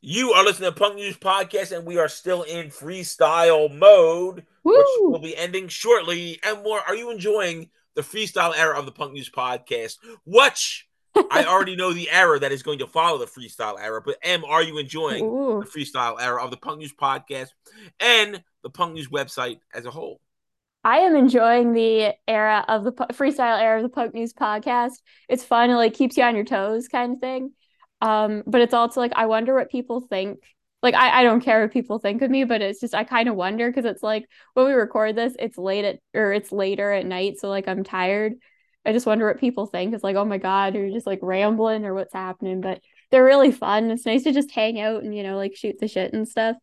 You are listening to Punk News Podcast, and we are still in freestyle mode, which will Woo! be ending shortly. And more, are you enjoying the freestyle era of the Punk News Podcast? Which I already know the era that is going to follow the freestyle era, but are you enjoying the Ooh. freestyle era of the Punk News Podcast and the Punk News website as a whole? I am enjoying the era of the freestyle era of the Poke News podcast. It's fun, it like keeps you on your toes kind of thing. But it's also like I wonder what people think. Like I don't care what people think of me, but it's just I kind of wonder because it's like when we record this, it's later at night, so like I'm tired. I just wonder what people think. It's like, oh my God, you're just like rambling or what's happening. But they're really fun. It's nice to just hang out and, like shoot the shit and stuff.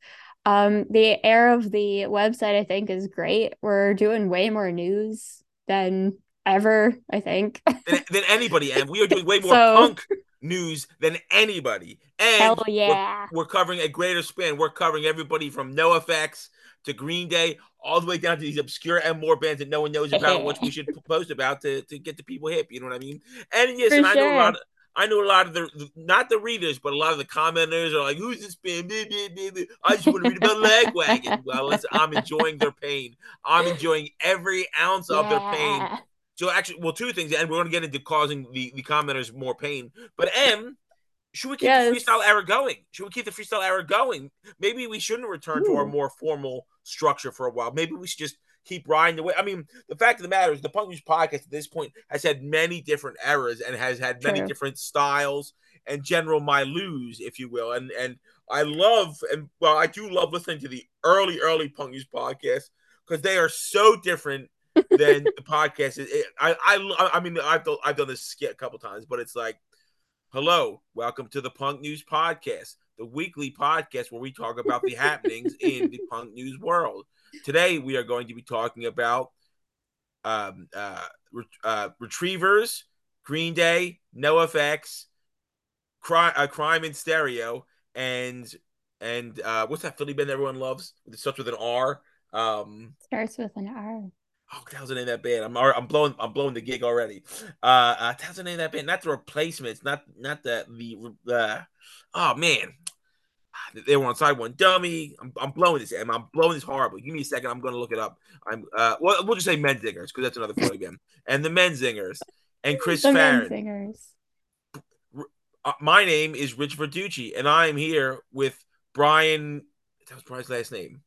The air of the website, I think, is great. We're doing way more news than ever, I think. Than anybody, and we are doing way more So, punk news than anybody. hell And yeah. we're covering a greater span. We're covering everybody from NoFX to Green Day, all the way down to these obscure and more bands that no one knows about, which we should post about to get the people hip. You know what I mean? And yes, For and I know a sure. lot of. I know a lot of not the readers, but a lot of the commenters are like, "Who's this band? I just want to read about Lagwagon." Well, listen, I'm enjoying their pain. I'm enjoying every ounce of their pain. Yeah. So actually, well, two things, and we're going to get into causing the commenters more pain. But should we keep the freestyle Yes. era going? Should we keep the freestyle era going? Maybe we shouldn't return to our Ooh, more formal structure for a while. Maybe we should just keep riding the way. I mean, the fact of the matter is, the Punk News Podcast at this point has had many different eras and has had many true. different styles and general milieus, if you will. And I love, and well, I do love listening to the early Punk News Podcast because they are so different than the podcast. I mean, I've done this skit a couple times, but it's like, hello, welcome to the Punk News Podcast, the weekly podcast where we talk about the happenings in the punk news world. Today, we are going to be talking about um, uh, Retrievers, Green Day, NoFX, Crime in Stereo, and what's that Philly band that everyone loves? It starts with an R. Starts with an R. Oh, that was the name of that band. I'm blowing the gig already. That was the name of that band. Not the Replacements. Not the. Oh man, they were on side one. Dummy. I'm blowing this. I'm blowing this horribly. Give me a second. I'm going to look it up. Well, we'll just say Menzingers because that's another Philly band. And the Menzingers and Chris The Men Farron. Singers. My name is Rich Verducci, and I'm here with Brian. That was Brian's last name.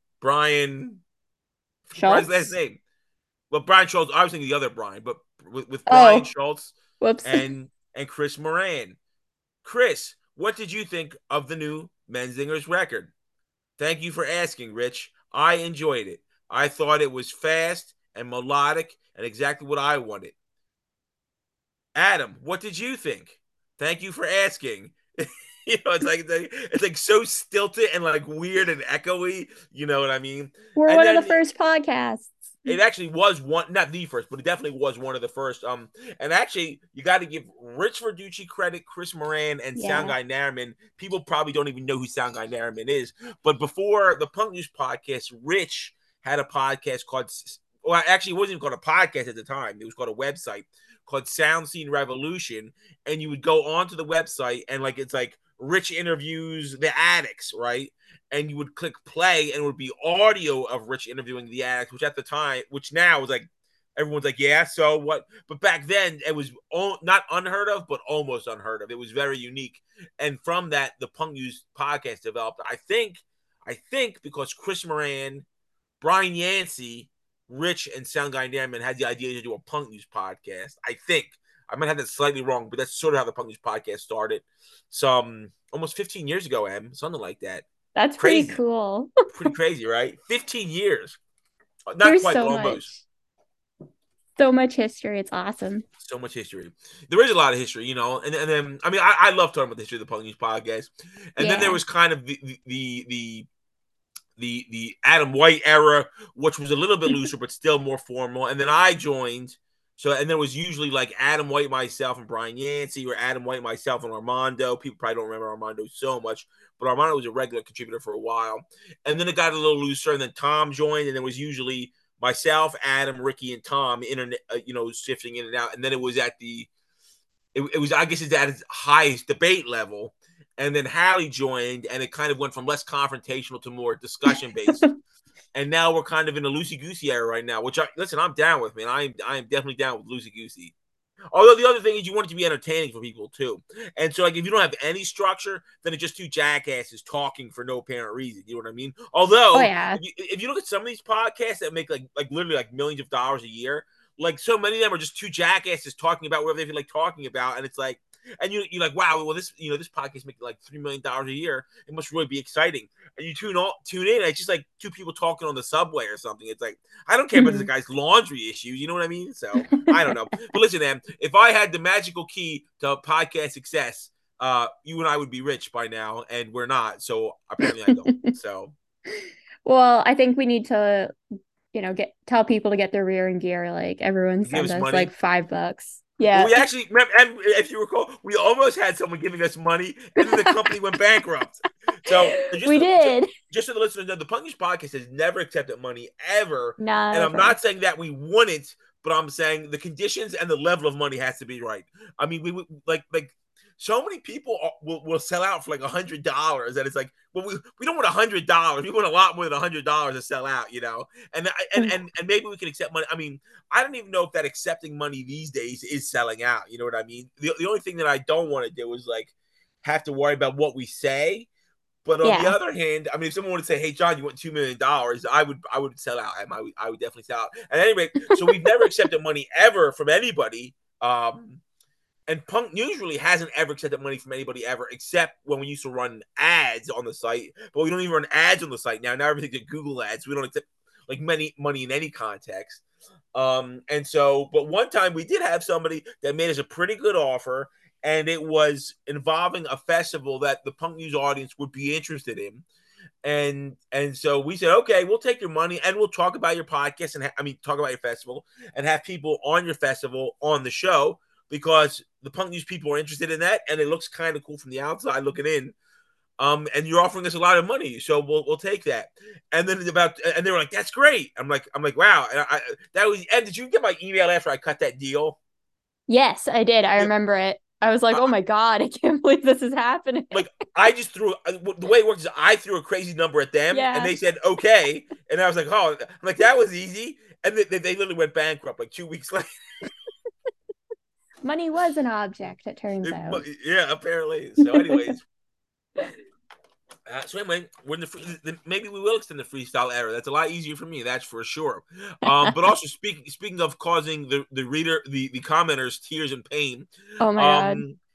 Brian's last Schultz? name. Well, Brian Schultz. I was thinking the other Brian, but with Brian Oh, Schultz whoops. and Chris Moran. Chris, what did you think of the new Menzingers record? Thank you for asking, Rich. I enjoyed it. I thought it was fast and melodic and exactly what I wanted. Adam, what did you think? Thank you for asking. It's like so stilted and like weird and echoey. You know what I mean? We're And one of the then first podcasts. it actually was one, not the first, but it definitely was one of the first. And actually, you got to give Rich Verducci credit, Chris Moran, and Sound Yeah. Guy Narriman. People probably don't even know who Sound Guy Narriman is. But before the Punk News Podcast, Rich had a podcast called, well, actually, it wasn't even called a podcast at the time. It was called a website called Sound Scene Revolution. And you would go onto the website and like, it's like Rich interviews the addicts, right? And you would click play and it would be audio of Rich interviewing the addicts, which at the time, which now was like, everyone's like, yeah, so what? But back then, it was not unheard of, but almost unheard of. It was very unique. And from that, the Punk News podcast developed. I think because Chris Moran, Brian Yancey, Rich, and Sound Guy Nairman had the idea to do a Punk News podcast. I think. I might have that slightly wrong, but that's sort of how the Punk News podcast started. Some almost 15 years ago, something like that. That's pretty Crazy. cool. Pretty crazy, right? 15 years. Not There's quite, but so almost. much, so much history. It's awesome. So much history. There is a lot of history, and then I mean I love talking about the history of the Punk News podcast. And then there Yeah. was kind of the Adam White era, which was a little bit looser but still more formal. And then I joined. So and there was usually like Adam White, myself, and Brian Yancey, or Adam White, myself, and Armando. People probably don't remember Armando so much, but Armando was a regular contributor for a while. And then it got a little looser, and then Tom joined, and it was usually myself, Adam, Ricky, and Tom, internet, shifting in and out. And then it was at the, it was I guess it's at its highest debate level. and then Hallie joined, and it kind of went from less confrontational to more discussion based. And now we're kind of in a loosey goosey era right now, which I'm down with, man. I am definitely down with loosey goosey. Although the other thing is you want it to be entertaining for people too. And so like if you don't have any structure, then it's just two jackasses talking for no apparent reason. You know what I mean? Oh Although yeah. if you look at some of these podcasts that make like literally like millions of dollars a year, like so many of them are just two jackasses talking about whatever they feel like talking about, and it's like, and you're like, wow, well this this podcast making like $3 million a year. It must really be exciting. And you tune in, and it's just like two people talking on the subway or something. It's like I don't care about this guy's laundry issues. You know what I mean? So I don't know. But listen, man, if I had the magical key to podcast success, you and I would be rich by now, and we're not. So apparently I don't. So Well, I think we need to, tell people to get their rear in gear. Like everyone give send us us money. like $5. Well, Yeah. we actually, and if you recall, we almost had someone giving us money, and then the company went bankrupt. So We did. Just so the listeners know, the Punk News Podcast has never accepted money ever, and I'm Never. not saying that we wouldn't, but I'm saying the conditions and the level of money has to be right. I mean, we like so many people will sell out for like $100, and it's like, well, we don't want $100. We want a lot more than $100 to sell out, and maybe we can accept money. I mean, I don't even know if that accepting money these days is selling out. You know what I mean? The only thing that I don't want to do is like have to worry about what we say. But on the Yeah. other hand, I mean, if someone would say, "Hey, John, you want $2 million," I would sell out. I would definitely sell out. At any rate, so we've never accepted money ever from anybody. And Punk News really hasn't ever accepted money from anybody ever, except when we used to run ads on the site. But we don't even run ads on the site now. Now everything's at Google Ads. We don't accept like money in any context. And so, but one time we did have somebody that made us a pretty good offer, and it was involving a festival that the Punk News audience would be interested in. And so we said, okay, we'll take your money and we'll talk about your podcast and talk about your festival and have people on your festival on the show because the Punk News people are interested in that, and it looks kind of cool from the outside looking in. And you're offering us a lot of money, so we'll take that. And then and they were like, "That's great." I'm like, wow. And did you get my email after I cut that deal? Yes, I did. I remember it. I was like, I, oh my God, I can't believe this is happening. like I just threw the way it works is I threw a crazy number at them, and Yeah. they said okay, and I was like, oh, I'm like that was easy, and they literally went bankrupt like 2 weeks later. Money was an object, it turns out. Yeah, apparently. So, anyways. So anyway, we're in maybe we will extend the freestyle era. That's a lot easier for me, that's for sure. But also speaking of causing the reader, the commenters tears and pain. Oh my God.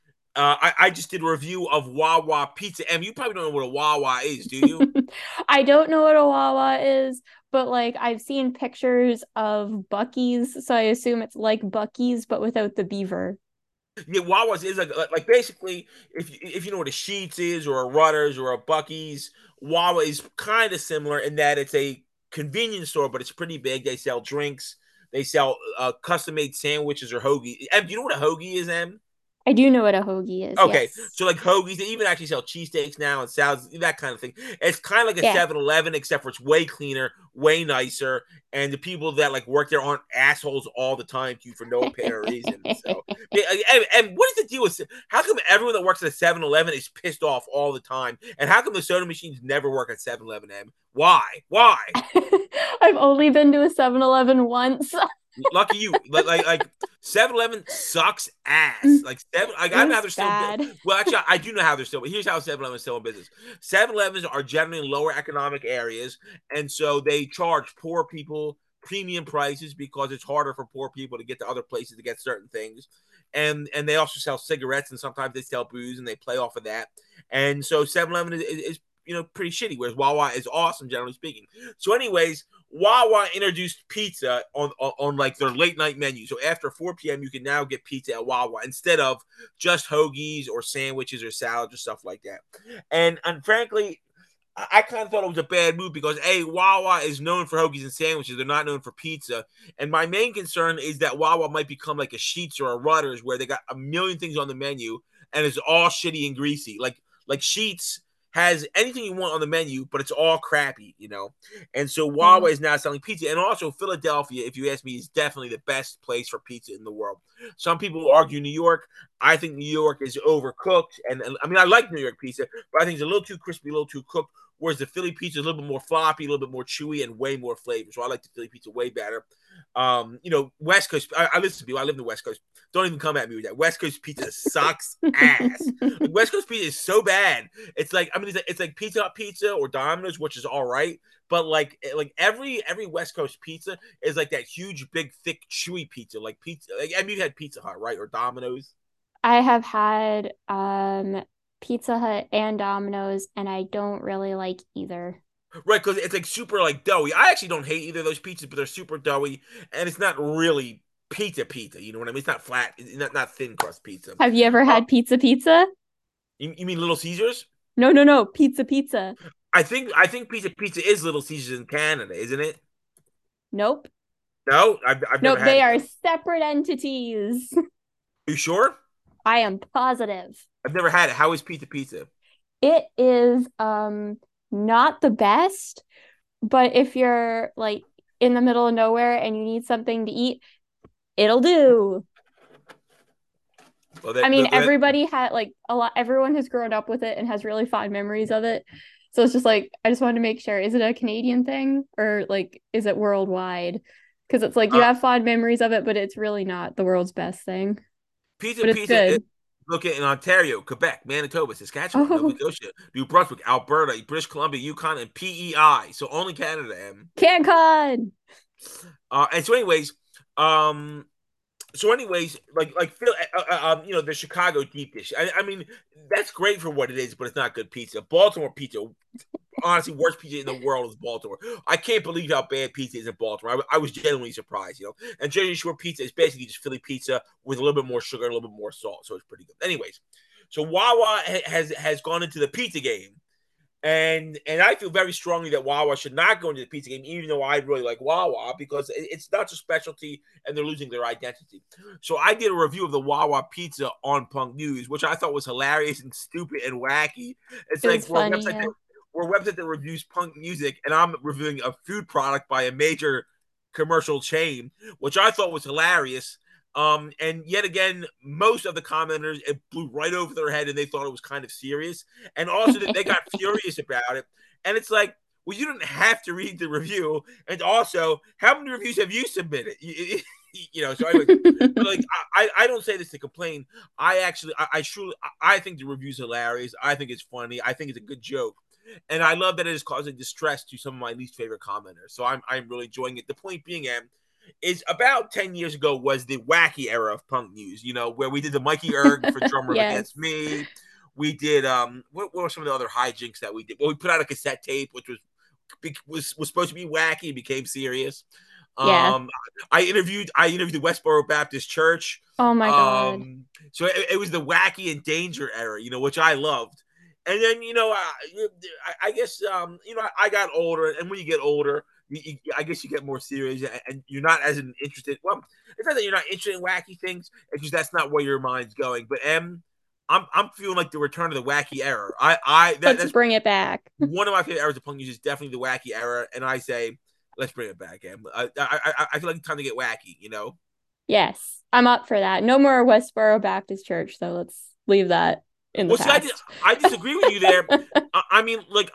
I just did a review of Wawa Pizza. And you probably don't know what a Wawa is, do you? I don't know what a Wawa is, but like I've seen pictures of Buc-ee's, so I assume it's like Buc-ee's but without the beaver. Yeah, Wawa's is like basically if you know what a Sheetz is or a Rutter's or a Buc-ee's, Wawa is kind of similar in that it's a convenience store, but it's pretty big. They sell drinks, they sell custom made sandwiches or hoagie. Em, do you know what a hoagie is, Em? I do know what a hoagie is, Okay, yes. so like hoagies, they even actually sell cheesesteaks now and salads, that kind of thing. It's kind of like a Yeah. 7-Eleven, except for it's way cleaner, way nicer, and the people that like work there aren't assholes all the time to you for no apparent reason. So, and what is the deal with? How come everyone that works at a 7-Eleven is pissed off all the time, and how come the soda machines never work at 7-Eleven? Em, why? Why? I've only been to a 7-Eleven once. Lucky you. Like 7-Eleven sucks ass. Like I don't know how they're still bad. well, actually I do know how they're still, but here's how 7-Eleven is still in business. 7-Elevens are generally in lower economic areas, and so they charge poor people premium prices because it's harder for poor people to get to other places to get certain things. And they also sell cigarettes, and sometimes they sell booze, and they play off of that. And so 7-Eleven is pretty shitty, whereas Wawa is awesome, generally speaking. So anyways, Wawa introduced pizza on like their late night menu. So after 4 p.m., you can now get pizza at Wawa instead of just hoagies or sandwiches or salads or stuff like that. And frankly, I kind of thought it was a bad move because Wawa is known for hoagies and sandwiches. They're not known for pizza. And my main concern is that Wawa might become like a Sheetz or a Rutter's where they got a million things on the menu and it's all shitty and greasy. Like Sheetz has anything you want on the menu, but it's all crappy, you know. And so Yeah. Wawa is now selling pizza, and also Philadelphia, if you ask me, is definitely the best place for pizza in the world. Some people will argue New York. I think New York is overcooked, and I mean I like New York pizza, but I think it's a little too crispy, a little too cooked. Whereas the Philly pizza is a little bit more floppy, a little bit more chewy, and way more flavor. So I like the Philly pizza way better. You know, West Coast. I listen to people. I live in the West Coast. Don't even come at me with that. West Coast pizza sucks ass. Like, West Coast pizza is so bad. It's like, I mean, it's like Pizza Hut pizza or Domino's, which is all right. But like every West Coast pizza is like that huge, big, thick, chewy pizza. Like pizza. Like, I mean, you've had Pizza Hut, right, or Domino's. I have had Pizza Hut and Domino's, and I don't really like either. Right, because it's like super like doughy. I actually don't hate either of those pizzas, but they're super doughy, and it's not really pizza. You know what I mean? It's not flat, it's not thin crust pizza. Have you ever had pizza? You mean Little Caesars? No, no, no, pizza. I think pizza is Little Caesars in Canada, isn't it? Nope. No, I've never Nope, had they it are though. separate entities. Are you sure? I am positive. I've never had it. How is pizza? It is not the best, but if you're like in the middle of nowhere and you need something to eat, it'll do. Well, I mean, everybody had like everyone has grown up with it and has really fond memories of it. So it's just like I just wanted to make sure, is it a Canadian thing or like is it worldwide? Because it's like you uh, have fond memories of it, but it's really not the world's best thing. But it's pizza. good. Look at in Ontario, Quebec, Manitoba, Saskatchewan, Nova Oh, Scotia, New Brunswick, Alberta, British Columbia, Yukon, and PEI. So only Canada, M. CanCon. And so, anyways, um, like Phil, you know, the Chicago deep dish. I mean, that's great for what it is, but it's not good pizza. Baltimore pizza, honestly, worst pizza in the world is Baltimore. I can't believe how bad pizza is in Baltimore. I was genuinely surprised, you know. And Jersey Shore pizza is basically just Philly pizza with a little bit more sugar and a little bit more salt, so it's pretty good. Anyways, so Wawa has gone into the pizza game. And I feel very strongly that Wawa should not go into the pizza game, even though I really like Wawa, because it's not a specialty and they're losing their identity. So I did a review of the Wawa pizza on Punk News, which I thought was hilarious and stupid and wacky. It's It like was funny, yeah. we're a website that reviews punk music, and I'm reviewing a food product by a major commercial chain, which I thought was hilarious. And yet again, most of the commenters, it blew right over their head and they thought it was kind of serious. And also that they got furious about it. And it's like, well, you didn't have to read the review. And also, how many reviews have you submitted? You know, so anyway, but like I don't say this to complain. I truly I think the review's hilarious. I think it's funny. I think it's a good joke. And I love that it is causing distress to some of my least favorite commenters. So I'm really enjoying it. The point being, is about 10 years ago was the wacky era of punk news, you know, where we did the Mikey Erg for Drummer of Yes. Against Me. We did what were some of the other hijinks that we did? Well, we put out a cassette tape, which was supposed to be wacky, became serious. Yeah. Um I interviewed the Westboro Baptist Church. Oh my God. So it was the wacky and danger era, you know, which I loved. And then, you know, I guess, you know, I got older, and when you get older, I guess you get more serious, and you're not as interested. Well, it's not that you're not interested in wacky things; it's just that's not where your mind's going. But I'm feeling like the return of the wacky era. Let's That's bring it back. one of my favorite eras of punk news is definitely the wacky era, and I say let's bring it back, Em. I feel like it's time to get wacky, you know. Yes, I'm up for that. No more Westboro Baptist Church, so let's leave that in the Well, see, past. I disagree with you there. I mean, like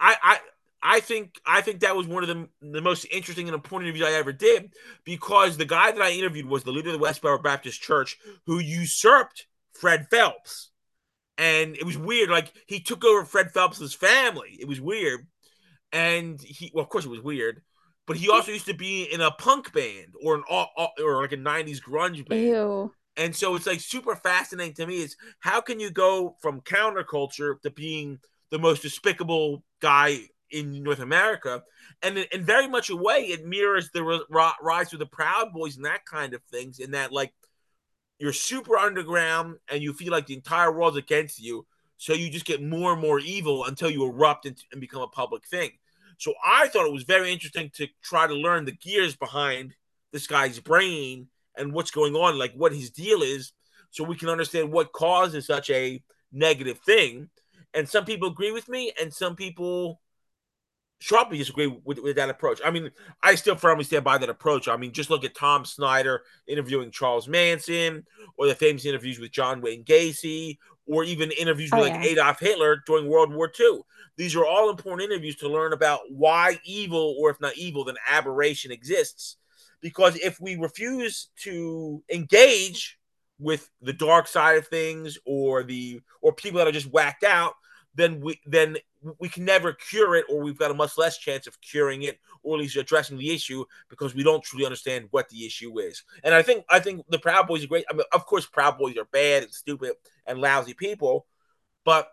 I think that was one of the most interesting and important interviews I ever did, because the guy that I interviewed was the leader of the Westboro Baptist Church, who usurped Fred Phelps, and it was weird. Like, he took over Fred Phelps's family. It was weird, and well, of course, it was weird. But he also used to be in a punk band or like a '90s grunge band. Ew. And so it's like super fascinating to me is how can you go from counterculture to being the most despicable guy in North America? And in very much a way, it mirrors the rise of the Proud Boys and that kind of things, in that, like, you're super underground and you feel like the entire world's against you. So you just get more and more evil until you erupt and become a public thing. So I thought it was very interesting to try to learn the gears behind this guy's brain and what's going on, like what his deal is, so we can understand what causes such a negative thing. And some people agree with me, and some people sharply disagree with that approach. I mean, I still firmly stand by that approach. I mean, just look at Tom Snyder interviewing Charles Manson, or the famous interviews with John Wayne Gacy, or even interviews Oh with like yeah. Adolf Hitler during World War II. These are all important interviews to learn about why evil, or if not evil, then aberration exists. Because if we refuse to engage with the dark side of things, or people that are just whacked out, then we can never cure it, or we've got a much less chance of curing it, or at least addressing the issue, because we don't truly understand what the issue is. And I think the Proud Boys are great. I mean, of course, Proud Boys are bad and stupid and lousy people, but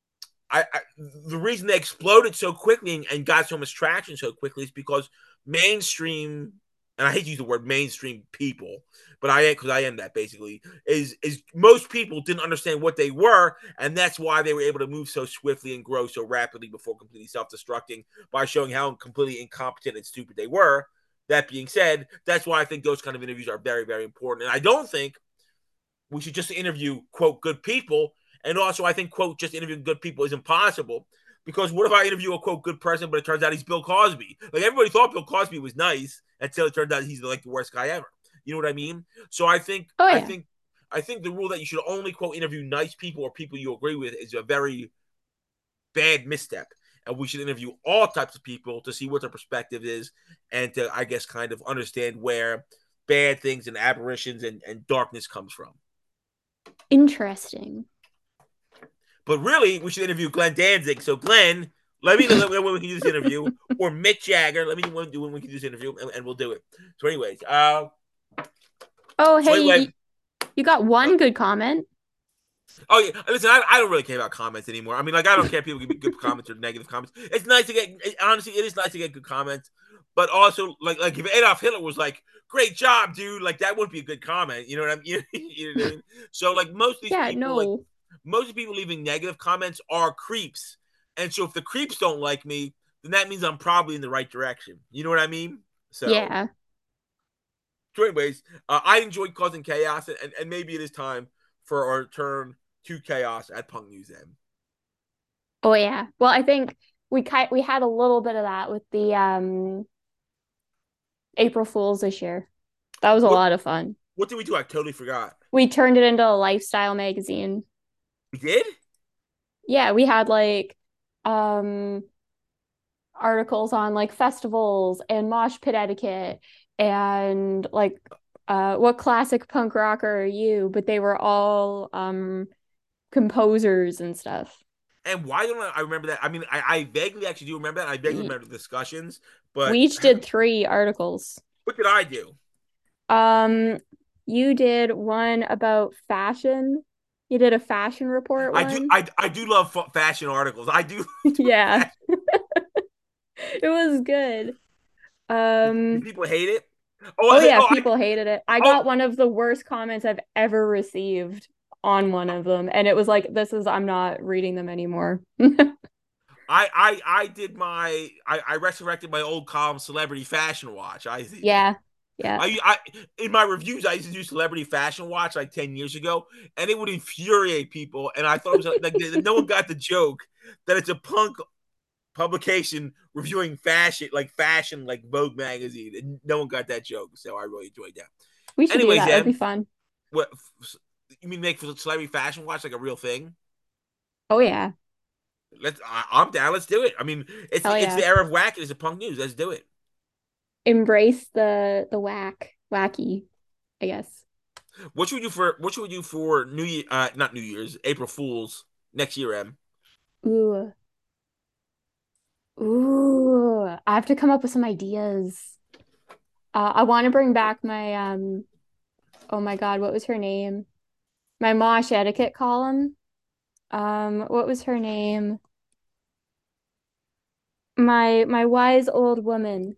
the reason they exploded so quickly and got so much traction so quickly is because mainstream, and I hate to use the word mainstream people, but I am that basically, is most people didn't understand what they were, and that's why they were able to move so swiftly and grow so rapidly before completely self-destructing, by showing how completely incompetent and stupid they were. That being said, that's why I think those kind of interviews are very, very important. And I don't think we should just interview, quote, good people. And also, I think, quote, just interviewing good people is impossible. Because what if I interview a, quote, good person, but it turns out he's Bill Cosby? Like, everybody thought Bill Cosby was nice until it turned out he's like the worst guy ever. You know what I mean? So I think, Oh I yeah. think, I think the rule that you should only, quote, interview nice people or people you agree with is a very bad misstep. And we should interview all types of people to see what their perspective is, and to, I guess, kind of understand where bad things and aberrations and darkness comes from. Interesting. But really, we should interview Glenn Danzig. So, Glenn, let me know when we can do this interview, or Mick Jagger. Let me know when we can do this interview, and we'll do it. So, anyways, Oh, so hey, anyway, you got uh, one good comment. oh yeah, listen, I don't really care about comments anymore. I mean, like, I don't care if people give me good comments or negative comments. It's nice to get, honestly, it is nice to get good comments. But also, like if Adolf Hitler was like, "Great job, dude," like that wouldn't be a good comment. You know what I mean? You know what I mean? So, like, most of these Yeah, people, like no. most of the people leaving negative comments are creeps. And so if the creeps don't like me, then that means I'm probably in the right direction. You know what I mean? So, Yeah. so anyways, I enjoyed causing chaos, and maybe it is time for our return to chaos at Punk News M. Oh yeah. Well, I think we had a little bit of that with the April Fools this year. That was a What lot of fun. what did we do? I totally forgot. We turned it into a lifestyle magazine. We did? Yeah, we had like um articles on like festivals and mosh pit etiquette and like what classic punk rocker are you? But they were all composers and stuff. And why don't I remember that? I mean, I vaguely actually do remember that. I vaguely remember the discussions, We but each did three articles. what did I do? Um, you did one about fashion. You did a fashion report I do one. I do love fashion articles. I do. Yeah, it was good. Did Um, people hate it? oh Oh, yeah, oh, people hated it. I oh, got one of the worst comments I've ever received on one of them, and it was like, I'm not reading them anymore. I did I resurrected my old column, Celebrity Fashion Watch. Yeah, yeah. I in my reviews I used to do Celebrity Fashion Watch like 10 years ago, and it would infuriate people. And I thought it was like no one got the joke that it's a punk publication reviewing fashion like Vogue magazine, and no one got that joke. So I really enjoyed that. We should do Anyways, that. That'd be Em, fun. what you mean make Celebrity Fashion Watch like a real thing? Oh yeah. I'm down. Let's do it. I mean, Hell it's yeah. the era of whack. It's a punk news. Let's do it. Embrace the wacky, I guess. What should we do for New Year? Not New Year's, April Fools next year, Em. Ooh. Ooh. I have to come up with some ideas. I want to bring back my oh my God, what was her name? My Mosh etiquette column. What was her name? My wise old woman.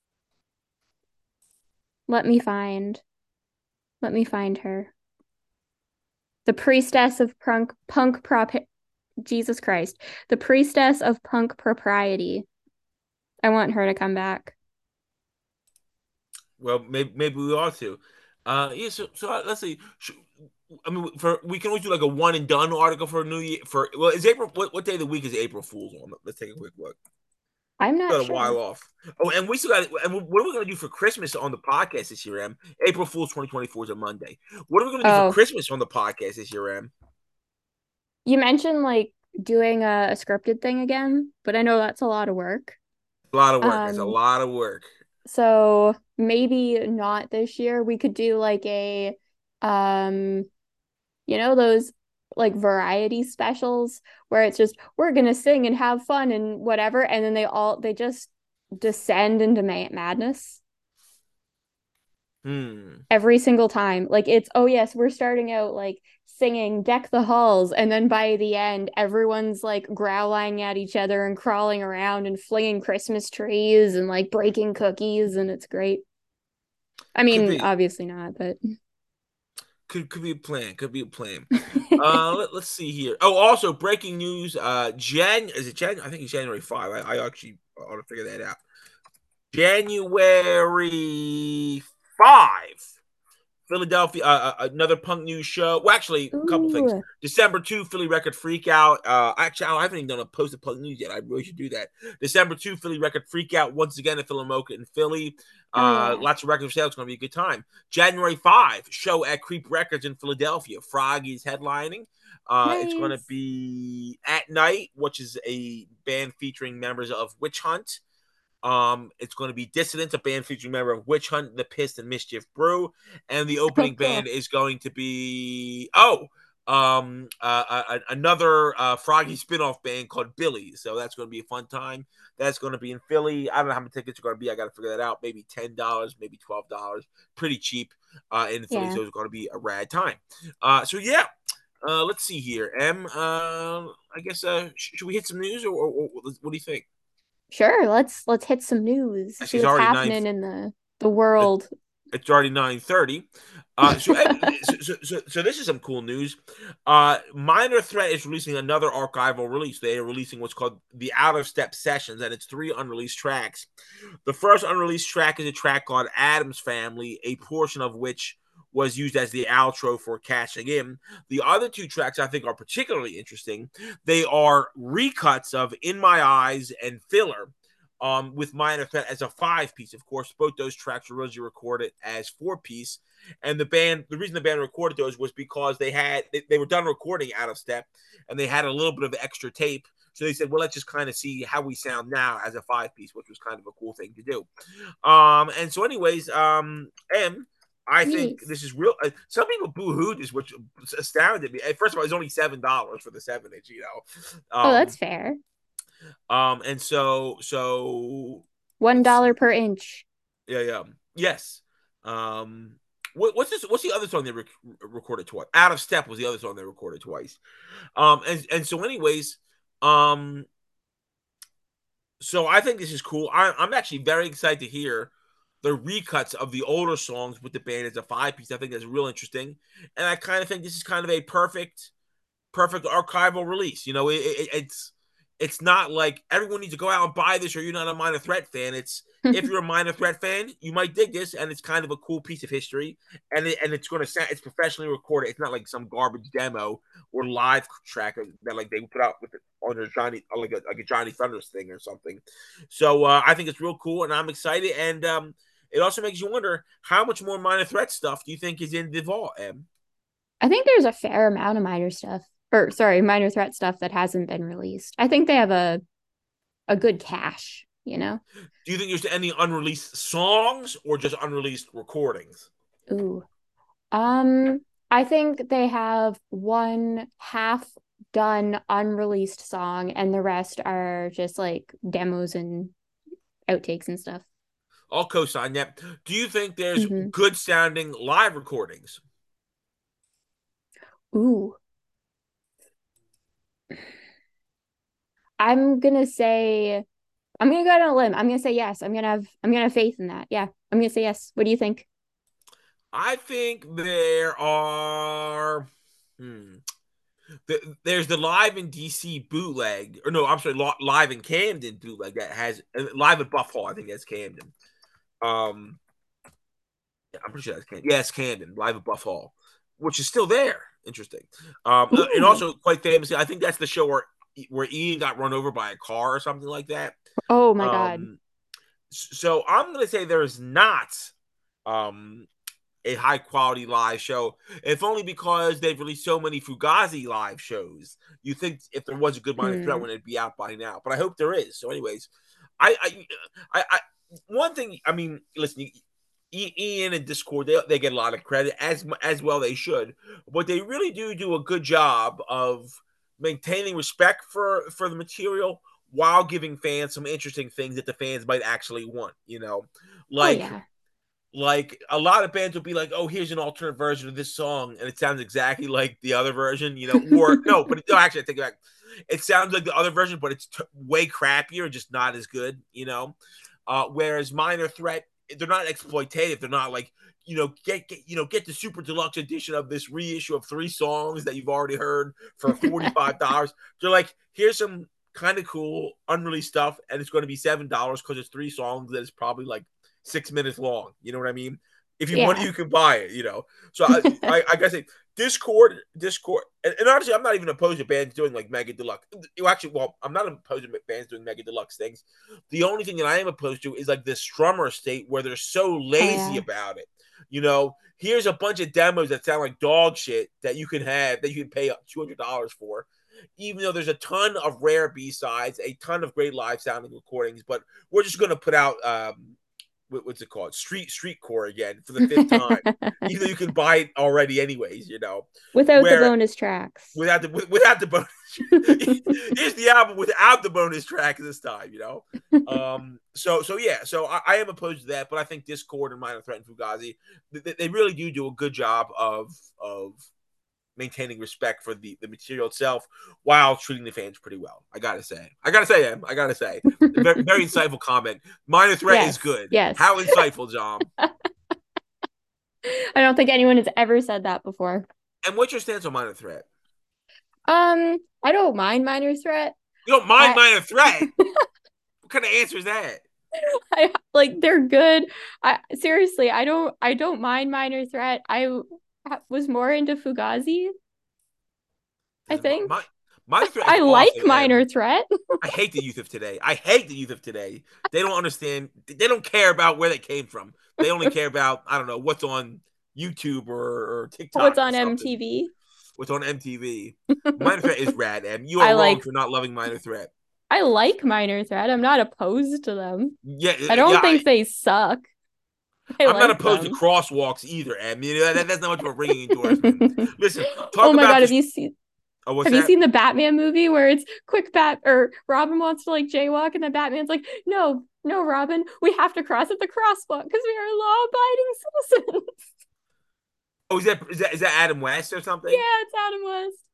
Let me find. Let me find her. The priestess of punk prop Jesus Christ. The priestess of punk propriety. I want her to come back. Well, maybe we ought to. Yeah. So let's see. I mean, we can always do like a one and done article for New Year. Is April? What day of the week is April Fool's on? Let's take a quick look. I'm not Got a sure. while off. Oh, and we still got. And what are we going to do for Christmas on the podcast this year, Em? April Fool's 2024 is a Monday. What are we going to do for Oh, Christmas on the podcast this year, Em? you mentioned like doing a scripted thing again, but I know that's a lot of work. A lot of work. That's a Um, lot of work. so maybe not this year. We could do like a um those like variety specials where it's just we're gonna sing and have fun and whatever, and then they just descend into madness Hmm. every single time. Like it's, oh yes, we're starting out like singing Deck the Halls, and then by the end, everyone's like growling at each other and crawling around and flinging Christmas trees and like breaking cookies, and it's great. I Could mean, be. obviously not, but Could be a plan. Could be a plan. Let's see here. Oh, also breaking news. Is it Jan? I think it's January 5. I actually ought to figure that out. January 5. Philadelphia, another punk news show. Well, actually, a couple things. ooh, December 2, Philly Record Freakout. Actually, I haven't even done a post of punk news yet. I really should do that. December 2, Philly Record Freakout. Once again at Philomoka in Philly. hell yeah. Lots of record sales. It's going to be a good time. January 5, show at Creep Records in Philadelphia. Froggy's headlining. It's going to Nice. be at night, which is a band featuring members of Witch Hunt. It's going to be Dissident, a band featuring member of Witch Hunt, The Pissed, and Mischief Brew, and the Oh, opening band cool. is going to be another Froggy spinoff band called Billy. So that's going to be a fun time. That's going to be in Philly. I don't know how many tickets are going to be. I got to figure that out. Maybe $10, maybe $12. Pretty cheap in Philly. Yeah. So it's going to be a rad time. So yeah. Let's see here. I guess should we hit some news or what do you think? Sure, let's hit some news, see Actually, it's what's already nine. happening in the world. It's already 9:30. So this is some cool news. Minor Threat is releasing another archival release. They are releasing what's called the Out of Step Sessions, and it's 3 unreleased tracks. The first unreleased track is a track called Adam's Family, a portion of which was used as the outro for Cashing In. The other 2 tracks I think are particularly interesting. They are recuts of In My Eyes and Filler. With Minor Threat as a 5-piece. Of course, both those tracks were originally recorded as 4-piece. And the reason the band recorded those was because they were done recording Out of Step, and they had a little bit of extra tape. So they said, well, let's just kind of see how we sound now as a 5-piece, which was kind of a cool thing to do. And so, anyways, I think Yes. this is real. Some people boo-hooed this, which astounded me. First of all, it's only $7 for the 7-inch, Oh, that's fair. And so One let's dollar see. per inch. Yeah. Yes. What's this? What's the other song they recorded twice? Out of Step was the other song they recorded twice. And so, anyways, um, so I think this is cool. I'm actually very excited to hear the recuts of the older songs with the band as a 5-piece. I think that's real interesting, and I kind of think this is kind of a perfect archival release. It's not like everyone needs to go out and buy this or you're not a Minor Threat fan. It's if you're a Minor Threat fan, you might dig this, and it's kind of a cool piece of history. And it's going to sound it's professionally recorded. It's not like some garbage demo or live track that like they put out with on their Johnny like a Johnny Thunders thing or something. So I think it's real cool, and I'm excited. And it also makes you wonder how much more Minor Threat stuff do you think is in the vault, Em? I think there's a fair amount of minor threat stuff that hasn't been released. I think they have a good cache. Do you think there's any unreleased songs or just unreleased recordings? Ooh. Um, I think they have one half done unreleased song, and the rest are just like demos and outtakes and stuff. I'll co-sign that. Do you think there's Hmm. good sounding live recordings? Ooh. I'm gonna say I'm gonna go out on a limb. I'm gonna say yes. I'm gonna have faith in that. Yeah. I'm gonna say yes. What do you think? I think there are. Hmm, there's the live in DC bootleg, or no, I'm sorry, live in Camden bootleg that has live at Buff Hall. I think that's Camden. Um, yeah, I'm pretty sure that's Camden. Yeah, it's Camden live at Buff Hall. which is still there. Interesting. And Ooh. also quite famously, I think that's the show where Ian got run over by a car or something like that. Oh my God. Um, so I'm going to say there is not um, a high quality live show, if only because they've released so many Fugazi live shows. You think if there was a good Minor Threat Hmm. one, it'd be out by now. But I hope there is. So, anyways, I one thing. I mean, listen, Ian and Discord, they get a lot of credit as well. They should, but they really do a good job of maintaining respect for the material while giving fans some interesting things that the fans might actually want. Oh Like yeah. a lot of bands will be like, "Oh, here's an alternate version of this song," and it sounds exactly like the other version, or no, but no, actually, I take it back. It sounds like the other version, but it's way crappier, just not as good. Whereas Minor Threat, they're not exploitative. They're not like, get the super deluxe edition of this reissue of 3 songs that you've already heard for $45. They're like, here's some kind of cool unreleased stuff, and it's going to be $7 because it's 3 songs that is probably like 6 minutes long. You know what I mean? If you want, Yeah. you can buy it. So I gotta say, Discord, and honestly, I'm not even opposed to bands doing like Mega Deluxe. Actually, well, I'm not opposed to bands doing Mega Deluxe things. The only thing that I am opposed to is like this Strummer state where they're so Oh lazy yeah. about it. Here's a bunch of demos that sound like dog shit that you can pay up $200 for, even though there's a ton of rare B-sides, a ton of great live sounding recordings, but we're just gonna put out what's it called? Street core again for the fifth time. Even though you can buy it already anyways. Without the Where bonus tracks. without the bonus, here's the album without the bonus track this time. So yeah, so I am opposed to that, but I think Discord and Minor Threat and Fugazi, they really do a good job of maintaining respect for the material itself while treating the fans pretty well. I gotta say, Em. I gotta say, very, very insightful comment. Minor Threat is Yes. good. Yes. How insightful, John. I don't think anyone has ever said that before. And what's your stance on Minor Threat? I don't mind Minor Threat. You don't mind I Minor Threat? What kind of answer is that? I like they're good. I seriously, I don't mind Minor Threat. I was more into Fugazi, I think. My Minor Threat is I like awesome, Minor and Threat. I hate the youth of today. I hate the youth of today. They don't understand. They don't care about where they came from. They only care about, I don't know, what's on YouTube or What's TikTok or on something. MTV? What's on MTV. Minor Threat is rad, and you I are wrong like for not loving Minor Threat. I like Minor Threat. I'm not opposed to them. Yeah, I yeah. don't think they suck. I I'm not like opposed to them. crosswalks either, Em. That's not much of a ringing endorsement. Listen, Oh talk my about God, this. have you seen Oh, what's have you that? seen the Batman movie where it's quick bat or Robin wants to like jaywalk and then Batman's like, no, no, Robin, we have to cross at the crosswalk because we are law-abiding citizens. Oh, is that Adam West or something? Yeah, it's Adam West.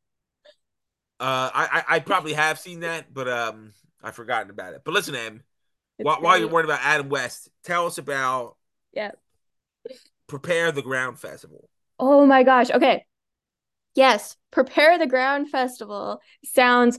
I probably have seen that, but I've forgotten about it. But listen, Em, It's while you're great. worried about Adam West, tell us about Yeah. Prepare the Ground Festival. Oh my gosh. Okay. Yes, Prepare the Ground Festival sounds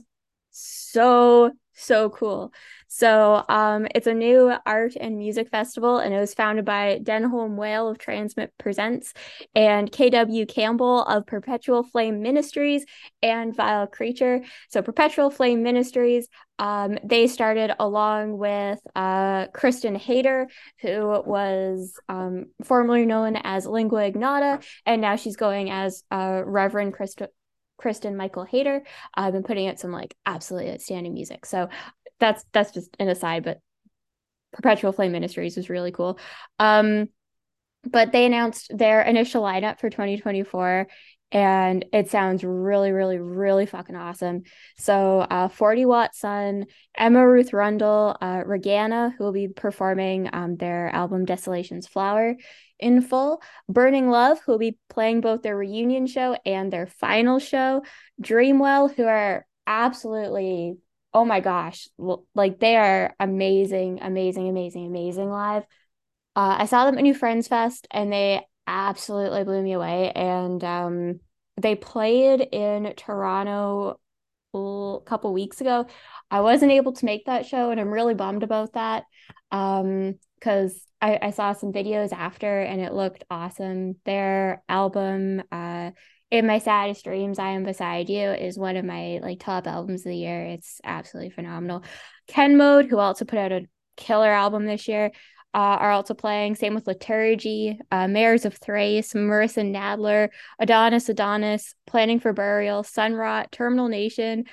so cool. So, it's a new art and music festival, and it was founded by Denholm Whale of Transmit Presents and KW Campbell of Perpetual Flame Ministries and Vile Creature. So, Perpetual Flame Ministries, they started along with Kristen Hayter, who was formerly known as Lingua Ignota, and now she's going as Reverend Kristen Michael Hayter. I've been putting out some like absolutely outstanding music. So that's just an aside, but Perpetual Flame Ministries was really cool. But they announced their initial lineup for 2024, and it sounds really fucking awesome. So 40 Watt Sun, Emma Ruth Rundle, Regana, who will be performing their album Desolation's Flower in full, Burning Love, who will be playing both their reunion show and their final show, Dreamwell, who are absolutely, oh my gosh, like they are amazing live. I saw them at New Friends Fest and they absolutely blew me away. And they played in Toronto a couple weeks ago. I wasn't able to make that show and I'm really bummed about that. because I saw some videos after and it looked awesome. Their album, In My Saddest Dreams, I Am Beside You, is one of my like top albums of the year. It's absolutely phenomenal. Ken Mode, who also put out a killer album this year, are also playing. Same with Liturgy, Mayors of Thrace, Marissa Nadler, Adonis, Planning for Burial, Sun Rot, Terminal Nation,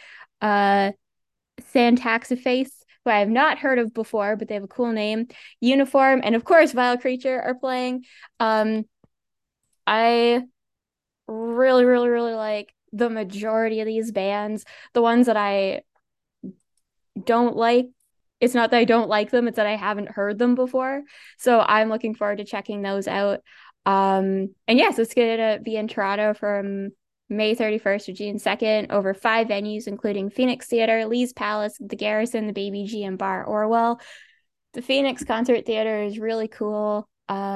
Santaxiface, who I have not heard of before, but they have a cool name, Uniform, and of course Vile Creature are playing. I really, really, really like the majority of these bands. The ones that I don't like, it's not that I don't like them, it's that I haven't heard them before. So I'm looking forward to checking those out. And yes, it's gonna be in Toronto from May 31st to June 2nd over 5 venues, including Phoenix Theatre, Lee's Palace, the Garrison, the Baby G, and Bar Orwell. The Phoenix Concert Theater is really cool.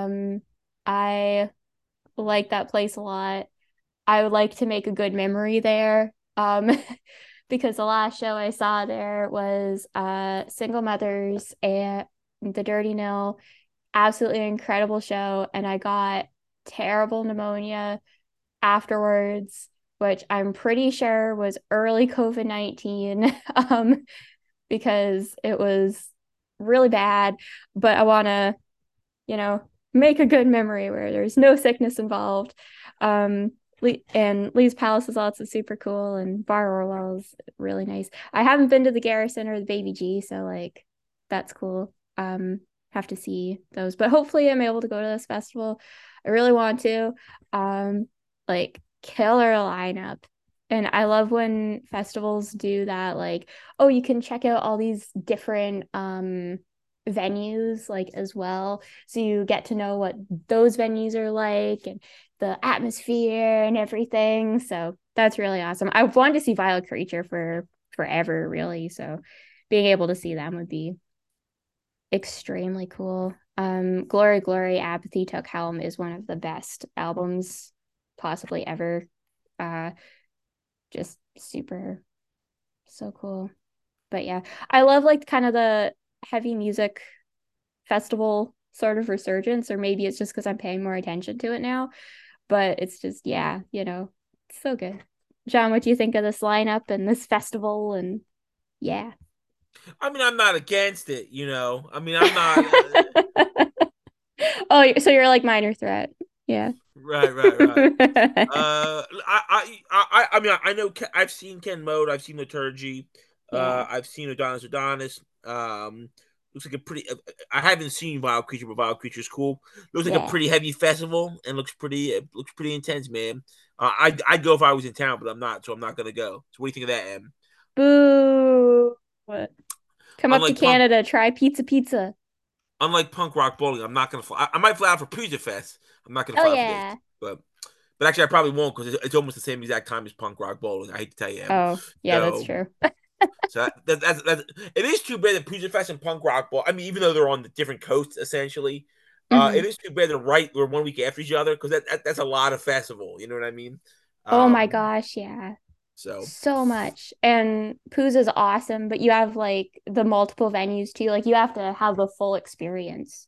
I like that place a lot. I would like to make a good memory there. Because the last show I saw there was Single Mothers and the Dirty Nil. Absolutely incredible show. And I got terrible pneumonia afterwards, which I'm pretty sure was early COVID-19, because it was really bad. But I want to, you know, make a good memory where there's no sickness involved. And Lee's Palace is also super cool, and Bar Orwell is really nice. I haven't been to the Garrison or the Baby G, so like that's cool. Have to see those, but hopefully I'm able to go to this festival. I really want to. Like killer lineup. And I love when festivals do that, like, oh, you can check out all these different venues like as well. So you get to know what those venues are like and the atmosphere and everything. So that's really awesome. I've wanted to see Violet Creature for forever, really. So being able to see them would be extremely cool. Glory, Glory, Apathy Took Helm is one of the best albums possibly ever. Just super, so cool. But yeah, I love like kind of the heavy music festival sort of resurgence, or maybe it's just because I'm paying more attention to it now. But it's just, yeah, it's so good. John, what do you think of this lineup and this festival? And yeah. I mean, I'm not against it, you know. I mean, I'm not. Oh, so you're like Minor Threat. Yeah. Right. I mean, I know I've seen Ken Mode, I've seen Liturgy, Yeah. I've seen Adonis. Looks like a pretty. I haven't seen Vile Creature, but Vile Creature's cool. Looks like a Yeah. pretty heavy festival and looks pretty intense, man. I'd go if I was in town, but I'm not, so I'm not gonna go. So what do you think of that, Em? Boo. What? Come up to Unlike punk, Canada, try pizza. unlike punk rock bowling, I'm not gonna fly. I might fly out for Pizza Fest. I'm not gonna Hell fly out for this, yeah. but actually, I probably won't because it's almost the same exact time as punk rock bowling. I hate to tell you, Em. Oh, yeah, that's So true. that's it is too bad that Pizza Fest and punk rock bowl. I mean, even though they're on the different coasts essentially, Hmm. it is too bad they're right or 1 week after each other because that's a lot of festival. You know what I mean? Oh my Um, gosh, yeah. so So much. And Pooz is awesome, but you have like the multiple venues too. Like you have to have the full experience.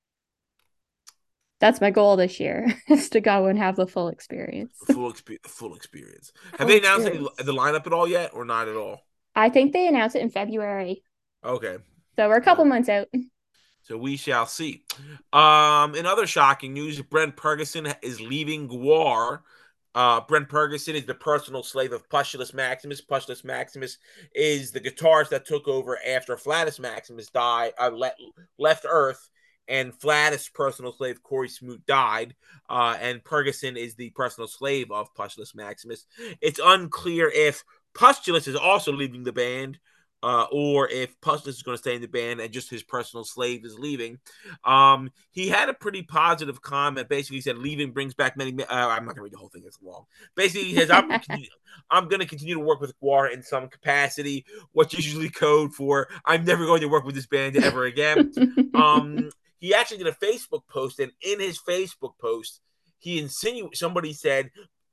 That's my goal this year is to go and have the full experience. full experience. Have Full they announced any experience. the lineup at all yet, or not at all? I think they announced it in February. Okay. So we're a couple Well, months out. so we shall see. In other shocking news, Brent Ferguson is leaving Gwar. Brent Ferguson is the personal slave of Pustulus Maximus. Pustulus Maximus is the guitarist that took over after Flatus Maximus died, left Earth, and Flatus' personal slave Corey Smoot died. And Ferguson is the personal slave of Pustulus Maximus. It's unclear if Pustulus is also leaving the band, or if Pustulus is going to stay in the band and just his personal slave is leaving. He had a pretty positive comment. Basically, he said, "Leaving brings back many." I'm not going to read the whole thing; it's long. Basically, he says, I'm going to continue to work with Guar in some capacity, what's usually code for I'm never going to work with this band ever again." He actually did a Facebook post, and in his Facebook post, he insinuated somebody said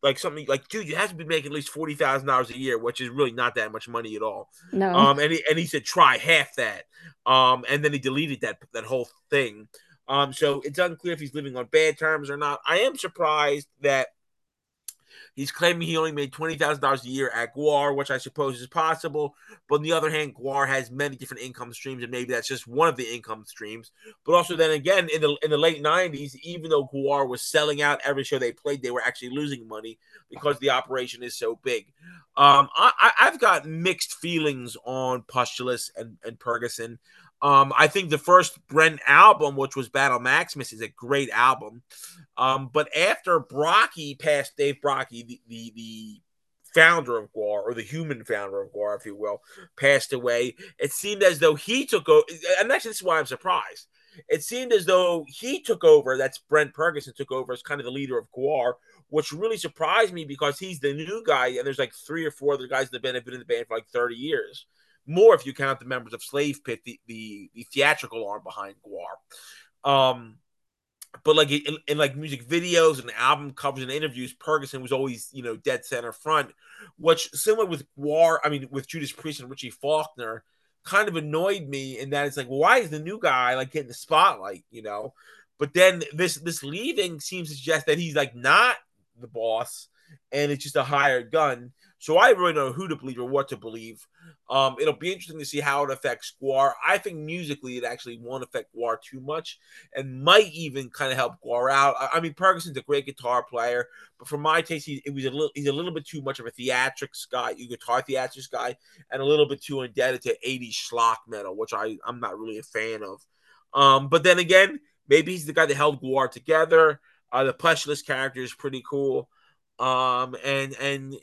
like something like, dude, you have to be making at least $40,000 a year, which is really not that much money at all. No. And he said try half that. And then he deleted that whole thing. So it's unclear if he's living on bad terms or not. I am surprised that he's claiming he only made $20,000 a year at GWAR, which I suppose is possible. But on the other hand, GWAR has many different income streams, and maybe that's just one of the income streams. But also, then again, in the late '90s, even though GWAR was selling out every show they played, they were actually losing money because the operation is so big. I've got mixed feelings on Pustulus and Ferguson. I think the first Brent album, which was Battle Maximus, is a great album. But after Brocky passed, Dave Brocky, the founder of GWAR, or the human founder of GWAR, if you will, passed away, it seemed as though he took over. And actually, this is why I'm surprised. It seemed as though he took over. That's Brent Ferguson took over as kind of the leader of GWAR, which really surprised me because he's the new guy, and there's like 3 or 4 other guys in the band have been in the band for like 30 years. More if you count the members of Slave Pit, the theatrical arm behind GWAR. But like in like music videos and album covers and interviews, Ferguson was always, dead center front, which similar with GWAR, I mean, with Judas Priest and Richie Faulkner, kind of annoyed me in that it's like, why is the new guy like getting the spotlight? But then this leaving seems to suggest that he's like not the boss and it's just a hired gun. So I really don't know who to believe or what to believe. It'll be interesting to see how it affects GWAR. I think musically it actually won't affect GWAR too much and might even kind of help GWAR out. I mean, Ferguson's a great guitar player, but for my taste, he's a little bit too much of a theatrics guy, guitar theatrics guy, and a little bit too indebted to 80s schlock metal, which I'm not really a fan of. But then again, maybe he's the guy that held GWAR together. The Pustulus character is pretty cool. And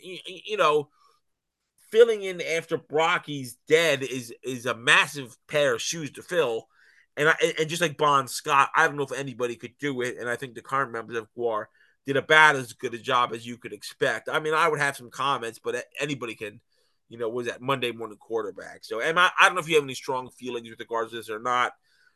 filling in after Brocky's dead is a massive pair of shoes to fill. And just like Bon Scott, I don't know if anybody could do it. And I think the current members of GWAR did about as good a job as you could expect. I mean, I would have some comments, but anybody can, was that Monday morning quarterback. So, I don't know if you have any strong feelings with regards to this or not.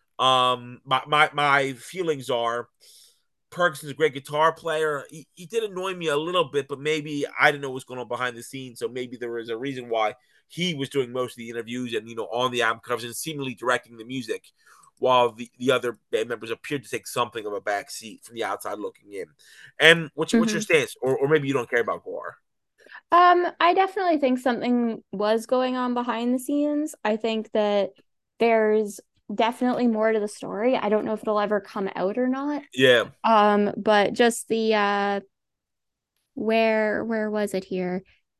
My feelings are Ferguson's a great guitar player. He did annoy me a little bit, but maybe I didn't know what was going on behind the scenes. So maybe there was a reason why he was doing most of the interviews and, on the album covers and seemingly directing the music, while the other band members appeared to take something of a back seat from the outside looking in. And what's your stance? Or maybe you don't care about GWAR. I definitely think something was going on behind the scenes. I think that there's definitely more to the story. I don't know if it'll ever come out or not. Yeah. But just the where was it here?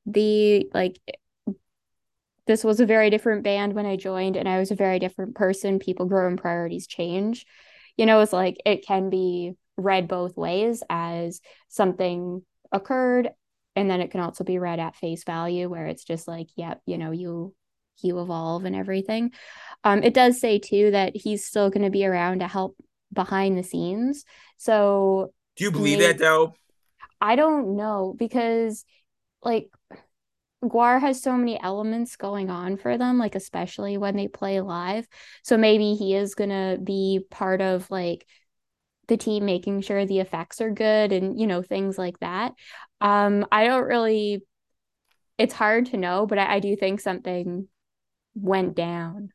This was a very different band when I joined, and I was a very different person. People grow and priorities change. It's like it can be read both ways, as something occurred, and then it can also be read at face value, where it's just like, yep, you evolve and everything. It does say too that he's still going to be around to help behind the scenes. So do you believe that though? I don't know, because like GWAR has so many elements going on for them, like especially when they play live. So maybe he is going to be part of like the team making sure the effects are good and things like that. I don't really, it's hard to know, but I do think something went down.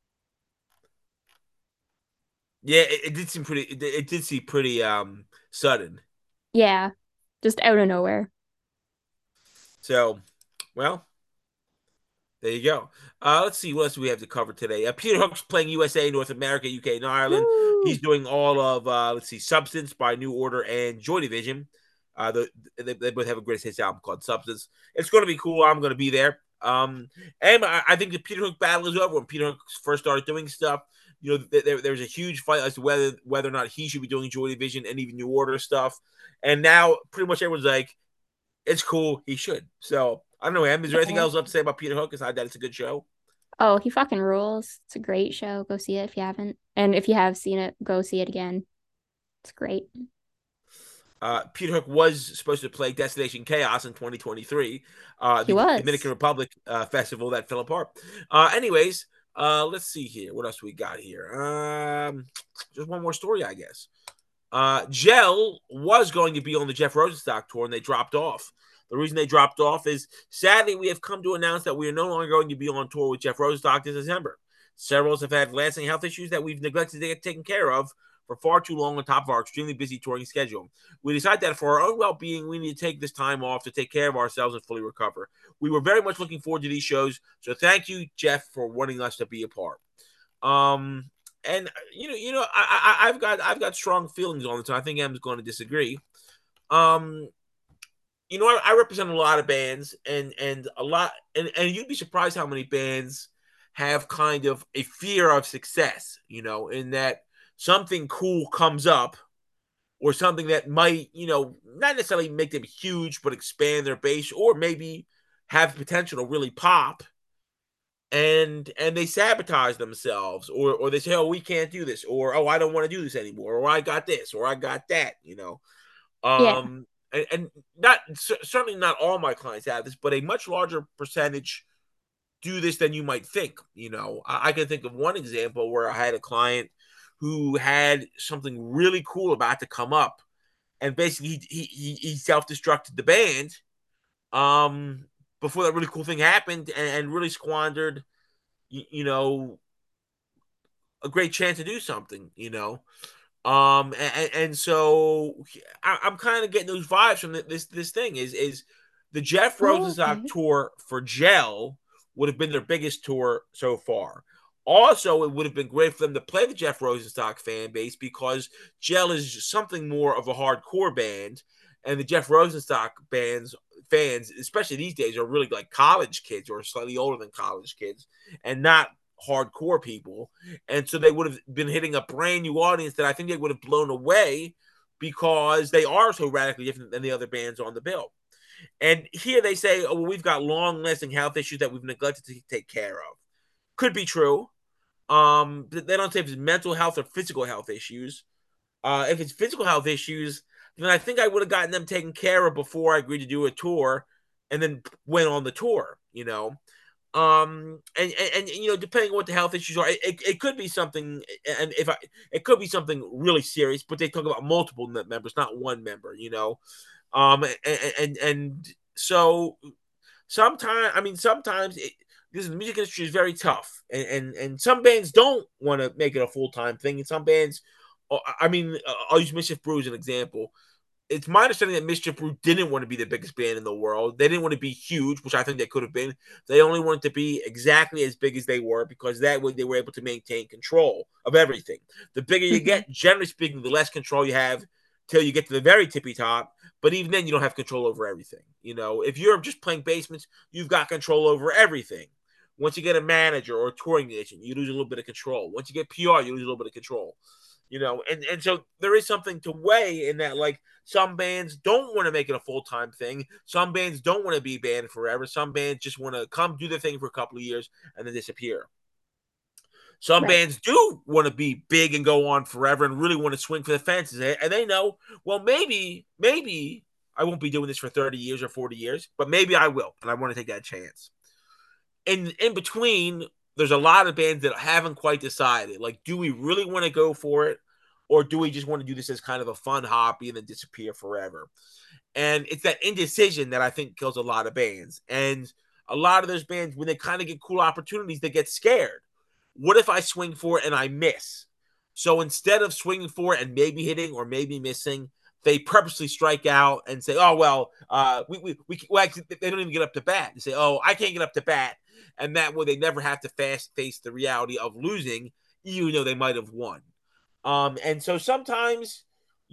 Yeah, it did seem pretty. It did seem pretty sudden. Yeah, just out of nowhere. So, well, there you go. Let's see what else we have to cover today. Peter Hook's playing USA, North America, UK, and Ireland. Woo! He's doing all of let's see, Substance by New Order and Joy Division. They both have a greatest hits album called Substance. It's going to be cool. I'm going to be there. And I think the Peter Hook battle is over. When Peter Hook first started doing stuff, there was a huge fight as to whether or not he should be doing Joy Division and even New Order stuff. And now pretty much everyone's like, it's cool, he should. So I don't know, Em. Is there anything else to say about Peter Hook aside that it's a good show? Oh, he fucking rules. It's a great show. Go see it if you haven't. And if you have seen it, go see it again. It's great. Peter Hook was supposed to play Destination Chaos in 2023. He the was. Dominican Republic festival that fell apart. Anyways, let's see here. What else we got here? Just one more story, I guess. Gel was going to be on the Jeff Rosenstock tour, and they dropped off. The reason they dropped off is, sadly, we have come to announce that we are no longer going to be on tour with Jeff Rosenstock this December. Several have had lasting health issues that we've neglected to get taken care of for far too long on top of our extremely busy touring schedule. We decided that for our own well-being, we need to take this time off to take care of ourselves and fully recover. We were very much looking forward to these shows, so thank you, Jeff, for wanting us to be a part. And I've got strong feelings on this. I think M's going to disagree. I represent a lot of bands, and you'd be surprised how many bands have kind of a fear of success. In that something cool comes up, or something that might, not necessarily make them huge, but expand their base, or maybe have potential to really pop. And they sabotage themselves, or they say, oh, we can't do this, or oh, I don't want to do this anymore, or I got this, or I got that. Yeah. And not certainly not all my clients have this, but a much larger percentage do this than you might think. I can think of one example where I had a client who had something really cool about to come up, and basically he self-destructed the band before that really cool thing happened, and really squandered a great chance to do something. So I'm kind of getting those vibes from this thing is the Jeff Oh, Rosenstock okay. tour for Gel would have been their biggest tour so far. Also, it would have been great for them to play the Jeff Rosenstock fan base, because Gel is something more of a hardcore band, and the Jeff Rosenstock fans, especially these days, are really like college kids or slightly older than college kids, and not hardcore people. And so they would have been hitting a brand new audience that I think they would have blown away, because they are so radically different than the other bands on the bill. And here they say, oh, well, we've got long-lasting health issues that we've neglected to take care of. Could be true. They don't say if it's mental health or physical health issues. If it's physical health issues, then I think I would have gotten them taken care of before I agreed to do a tour, and then went on the tour. Depending on what the health issues are, it could be something, and it could be something really serious. But they talk about multiple members, not one member. And so sometimes this the music industry is very tough, and some bands don't want to make it a full-time thing, and some bands, I'll use Mischief Brew as an example. It's my understanding that Mischief Brew didn't want to be the biggest band in the world. They didn't want to be huge, which I think they could have been. They only wanted to be exactly as big as they were, because that way they were able to maintain control of everything. The bigger you Mhm. get, generally speaking, the less control you have till you get to the very tippy top. But even then, you don't have control over everything. If you're just playing basements, you've got control over everything. Once you get a manager or a touring agent, you lose a little bit of control. Once you get PR, you lose a little bit of control. And so there is something to weigh in that. Like, some bands don't want to make it a full-time thing. Some bands don't want to be banned forever. Some bands just want to come do their thing for a couple of years and then disappear. Some Right. bands do want to be big and go on forever and really want to swing for the fences. And they know, well, maybe I won't be doing this for 30 years or 40 years, but maybe I will, and I want to take that chance. In between, there's a lot of bands that haven't quite decided. Like, do we really want to go for it, or do we just want to do this as kind of a fun hobby and then disappear forever? And it's that indecision that I think kills a lot of bands. And a lot of those bands, when they kind of get cool opportunities, they get scared. What if I swing for it and I miss? So instead of swinging for it and maybe hitting or maybe missing, they purposely strike out and say, "Oh well, well, actually, they don't even get up to bat." They say, "Oh, I can't get up to bat," and that way they never have to face the reality of losing, even though they might have won. And so sometimes,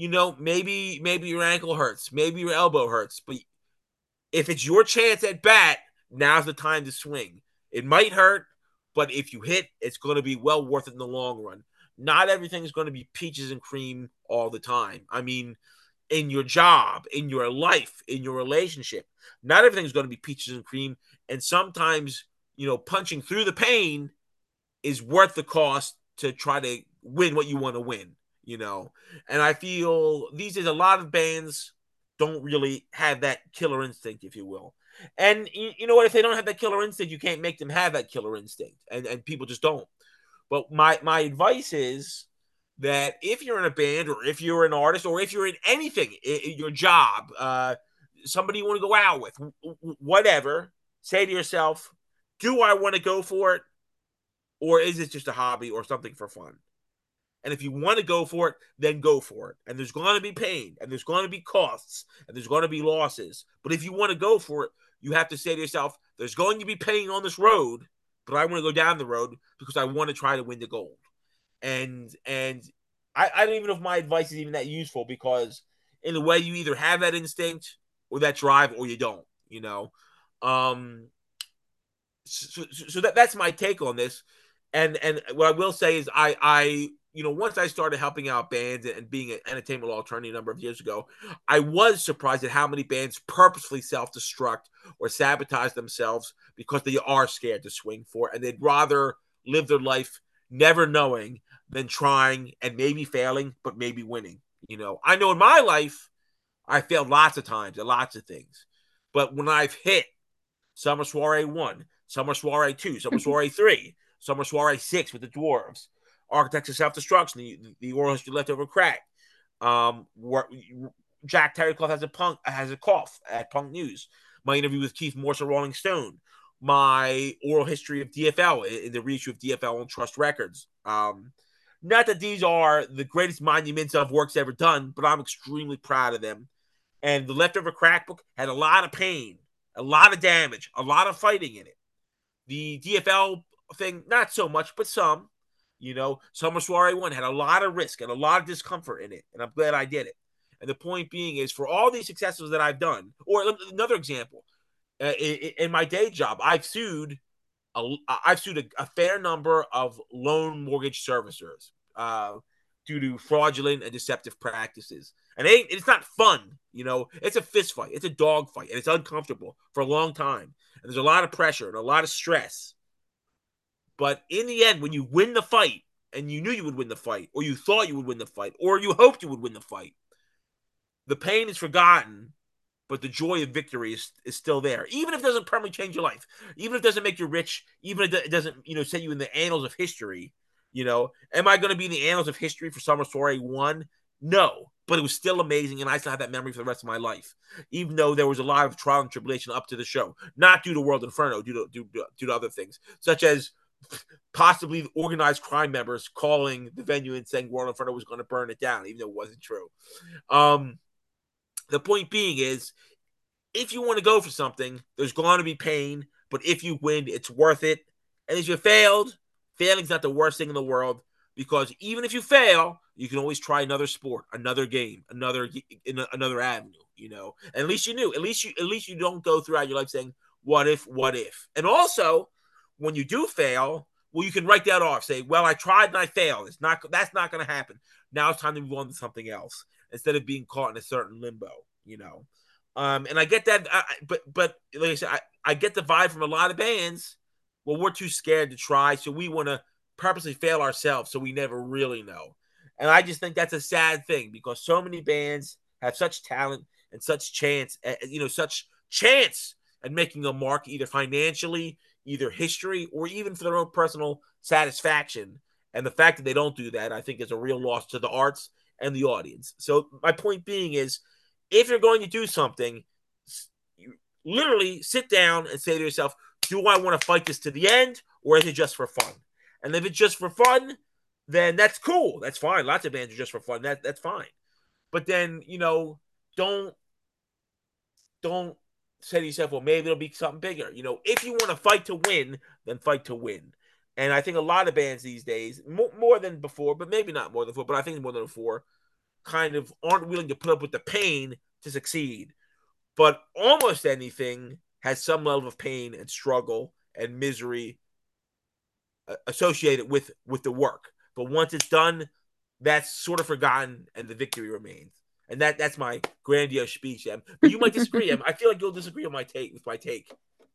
maybe your ankle hurts, maybe your elbow hurts, but if it's your chance at bat, now's the time to swing. It might hurt, but if you hit, it's going to be well worth it in the long run. Not everything is going to be peaches and cream all the time. I mean, in your job, in your life, in your relationship, not everything's going to be peaches and cream. And sometimes, punching through the pain is worth the cost to try to win what you want to win. And I feel these days a lot of bands don't really have that killer instinct, if you will. And you know what? If they don't have that killer instinct, you can't make them have that killer instinct, and people just don't. But my advice is, that if you're in a band or if you're an artist or if you're in anything, your job, somebody you want to go out with, whatever, say to yourself, do I want to go for it? Or is it just a hobby or something for fun? And if you want to go for it, then go for it. And there's going to be pain, and there's going to be costs, and there's going to be losses. But if you want to go for it, you have to say to yourself, there's going to be pain on this road, but I want to go down the road because I want to try to win the gold. And I don't even know if my advice is even that useful, because in a way you either have that instinct or that drive or you don't, you know. So that's my take on this. And what I will say is I once I started helping out bands and being an entertainment law attorney a number of years ago, I was surprised at how many bands purposely self-destruct or sabotage themselves because they are scared to swing for it, and they'd rather live their life never knowing than trying and maybe failing, but maybe winning. I know in my life, I failed lots of times at lots of things. But when I've hit Summer Soiree 1, Summer Soiree 2, Summer Soiree 3, Summer Soiree 6 with the Dwarves, Architects of Self-Destruction, the Oral History Leftover Crack, Jack Terrycloth has a cough at Punk News, my interview with Keith Morse of Rolling Stone, my oral history of DFL in the reissue of DFL and Trust Records. Not that these are the greatest monuments of works ever done, but I'm extremely proud of them. And the Leftover Crack book had a lot of pain, a lot of damage, a lot of fighting in it. The DFL thing, not so much, but some. Summer Soiree 1 had a lot of risk and a lot of discomfort in it, and I'm glad I did it. And the point being is, for all these successes that I've done, or another example, in my day job, I've sued a fair number of loan mortgage servicers due to fraudulent and deceptive practices. And it's not fun, It's a fist fight, it's a dog fight, and it's uncomfortable for a long time. And there's a lot of pressure and a lot of stress. But in the end, when you win the fight, and you knew you would win the fight, or you thought you would win the fight, or you hoped you would win the fight, the pain is forgotten, but the joy of victory is still there. Even if it doesn't permanently change your life, even if it doesn't make you rich, even if it doesn't, set you in the annals of history, am I going to be in the annals of history for Summer Soiree 1? No, but it was still amazing, and I still have that memory for the rest of my life, even though there was a lot of trial and tribulation up to the show, not due to World Inferno, due to other things, such as possibly organized crime members calling the venue and saying World Inferno was going to burn it down, even though it wasn't true. The point being is, if you want to go for something, there's going to be pain, but if you win, it's worth it. And if you failed, failing's not the worst thing in the world, because even if you fail, you can always try another sport, another game, another avenue, And at least you knew. At least you don't go throughout your life saying, what if? And also, when you do fail, well, you can write that off. Say, well, I tried and I failed. That's not going to happen. Now it's time to move on to something else instead of being caught in a certain limbo, And I get that, but like I said, I get the vibe from a lot of bands. Well, we're too scared to try, so we want to purposely fail ourselves, so we never really know. And I just think that's a sad thing, because so many bands have such talent and such chance at making a mark, either financially, either history, or even for their own personal satisfaction. And the fact that they don't do that, I think, is a real loss to the arts and the audience. So my point being is, if you're going to do something, you literally sit down and say to yourself, do I want to fight this to the end, or is it just for fun? And if it's just for fun, then that's cool. That's fine. Lots of bands are just for fun. That's fine. But then, don't say to yourself, well, maybe it'll be something bigger. If you want to fight to win, then fight to win. And I think a lot of bands these days, more than before, but maybe not more than before, but I think more than before, kind of aren't willing to put up with the pain to succeed. But almost anything has some level of pain and struggle and misery associated with the work. But once it's done, that's sort of forgotten, and the victory remains. And that's my grandiose speech, Em. But you might disagree, Em. I feel like you'll disagree with my take.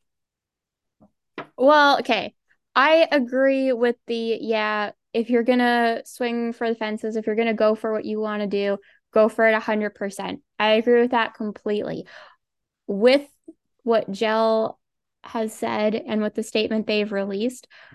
Well, okay. I agree with if you're gonna swing for the fences, if you're gonna go for what you want to do, go for it 100%. I agree with that completely. With what Gel has said and with the statement they've released,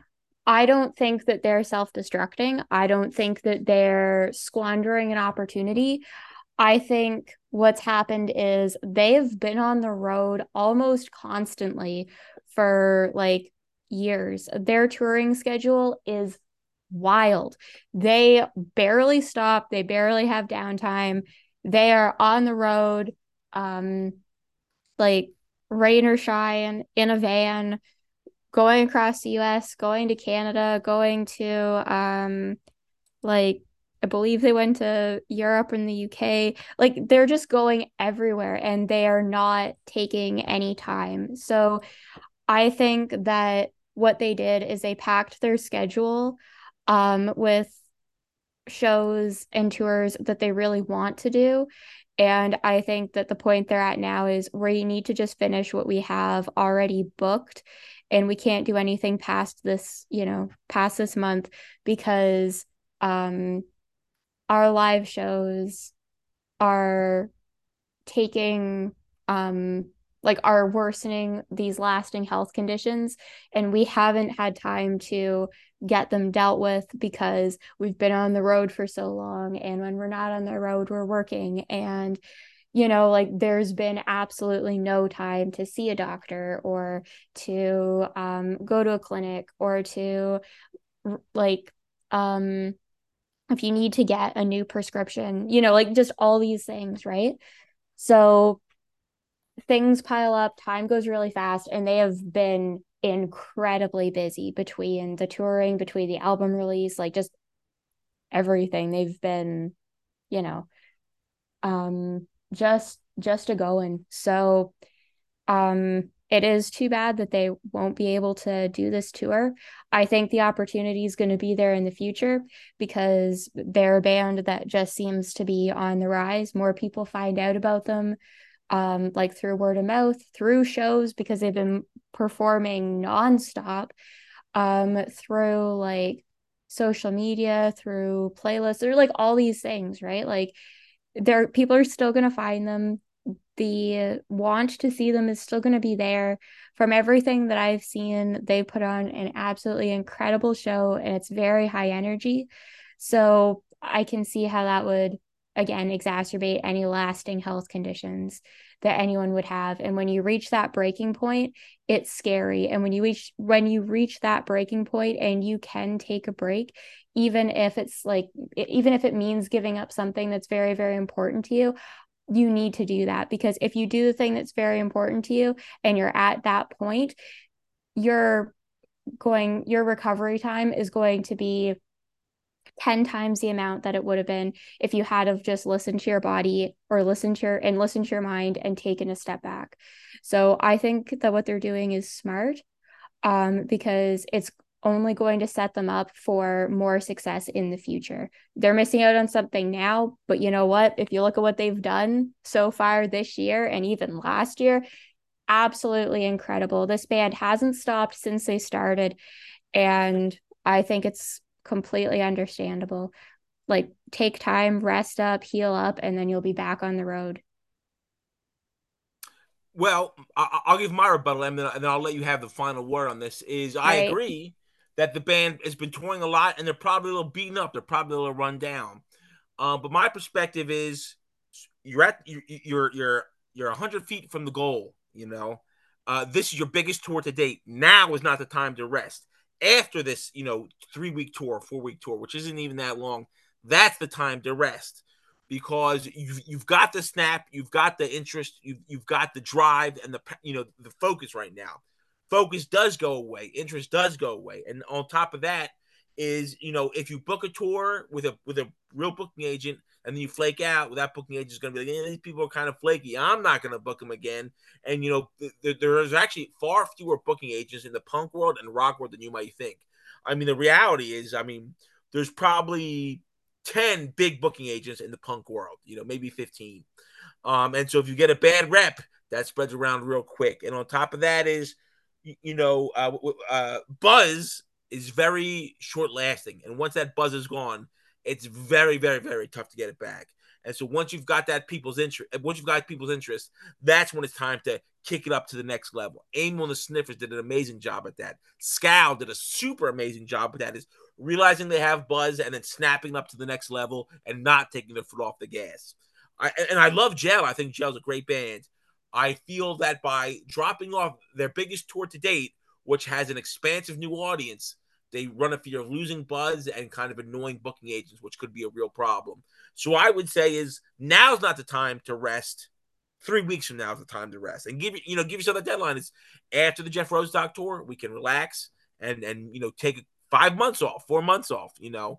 I don't think that they're self-destructing. I don't think that they're squandering an opportunity. I think what's happened is they've been on the road almost constantly for like years. Their touring schedule is wild. They barely stop, they barely have downtime. They are on the road, um, like rain or shine, in a van, going across the US, going to Canada, going to like I believe they went to Europe and the UK. Like they're just going everywhere and they are not taking any time. So I think that what they did is they packed their schedule with shows and tours that they really want to do. And I think that the point they're at now is we need to just finish what we have already booked. And we can't do anything past this, past this month because um, our live shows are taking are worsening these lasting health conditions, and we haven't had time to get them dealt with because we've been on the road for so long, and when we're not on the road we're working, and like there's been absolutely no time to see a doctor or to go to a clinic or to like um if you need to get a new prescription, like just all these things, right? So things pile up, time goes really fast, and they have been incredibly busy between the touring, between the album release, like just everything. They've been, you know, just a going. So it is too bad that they won't be able to do this tour. I think the opportunity is going to be there in the future because they're a band that just seems to be on the rise. More people find out about them, like through word of mouth, through shows because they've been performing nonstop, through like social media, through playlists, or like all these things, right? Like there, people are still going to find them. The want to see them is still going to be there. From everything that I've seen, they put on an absolutely incredible show and it's very high energy. So I can see how that would, again, exacerbate any lasting health conditions that anyone would have. And when you reach that breaking point, it's scary. And when you reach that breaking point and you can take a break, even if it's like, even if it means giving up something that's very, very important to you, you need to do that, because if you do the thing that's very important to you and you're at that point, your recovery time is going to be 10 times the amount that it would have been if you had have just listened to your body or listened to your mind and taken a step back. So I think that what they're doing is smart, because it's only going to set them up for more success in the future. They're missing out on something now, but you know what? If you look at what they've done so far this year and even last year, absolutely incredible. This band hasn't stopped since they started, and I think it's completely understandable. Like, take time, rest up, heal up, and then you'll be back on the road. Well, I'll give my rebuttal, and then I'll let you have the final word on this. Is All I right. agree that the band has been touring a lot, and they're probably a little beaten up. They're probably a little run down. But my perspective is, you're 100 feet from the goal. This is your biggest tour to date. Now is not the time to rest. After this, 3-week tour, 4-week tour, which isn't even that long, that's the time to rest because you've got the snap, you've got the interest, you've got the drive and the focus right now. Focus does go away, interest does go away, and on top of that is if you book a tour with a real booking agent and then you flake out, well, that booking agent is going to be like, these people are kind of flaky. I'm not going to book them again. And there's actually far fewer booking agents in the punk world and rock world than you might think. I mean, the reality is, there's probably 10 big booking agents in the punk world, maybe 15. And so if you get a bad rep, that spreads around real quick. And on top of that is, buzz is very short lasting. And once that buzz is gone, it's very, very, very tough to get it back. And so once you've got people's interest, that's when it's time to kick it up to the next level. Amyl and the Sniffers did an amazing job at that. Scowl did a super amazing job at that, is realizing they have buzz and then snapping up to the next level and not taking their foot off the gas. I love Gel. I think Gel's a great band. I feel that by dropping off their biggest tour to date, which has an expansive new audience, they run a fear of losing buzz and kind of annoying booking agents, which could be a real problem. So I would say is now's not the time to rest. 3 weeks from now is the time to rest, and give yourself a deadline. It's after the Jeff Rosenstock tour, we can relax and take 5 months off, 4 months off.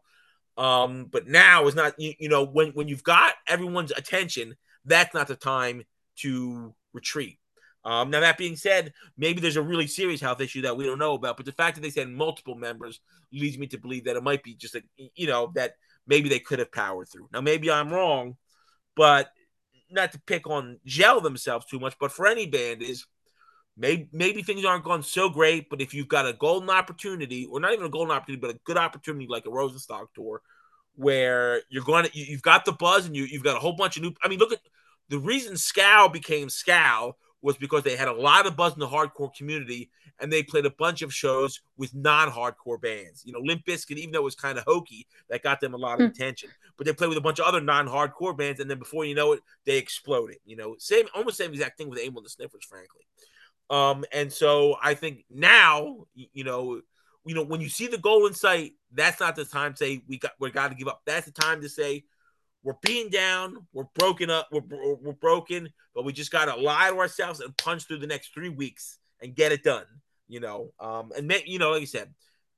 But now is not when you've got everyone's attention, that's not the time to retreat. Now that being said, maybe there's a really serious health issue that we don't know about, but the fact that they said multiple members leads me to believe that it might be just that maybe they could have powered through. Now maybe I'm wrong, but not to pick on Gel themselves too much, but for any band is maybe things aren't going so great, but if you've got a golden opportunity, or not even a golden opportunity, but a good opportunity like a Rosenstock tour, where you've got the buzz and you've got a whole bunch of new. I mean, look at the reason Scowl became Scowl was because they had a lot of buzz in the hardcore community, and they played a bunch of shows with non-hardcore bands. Limp Bizkit, even though it was kind of hokey, that got them a lot of attention. But they played with a bunch of other non-hardcore bands, and then before you know it, they exploded. Almost same exact thing with Amyl and the Sniffers, frankly. And so I think now, when you see the goal in sight, that's not the time to say we got to give up. That's the time to say we're being down, we're broken up, we're broken, but we just got to lie to ourselves and punch through the next 3 weeks and get it done. And like you said,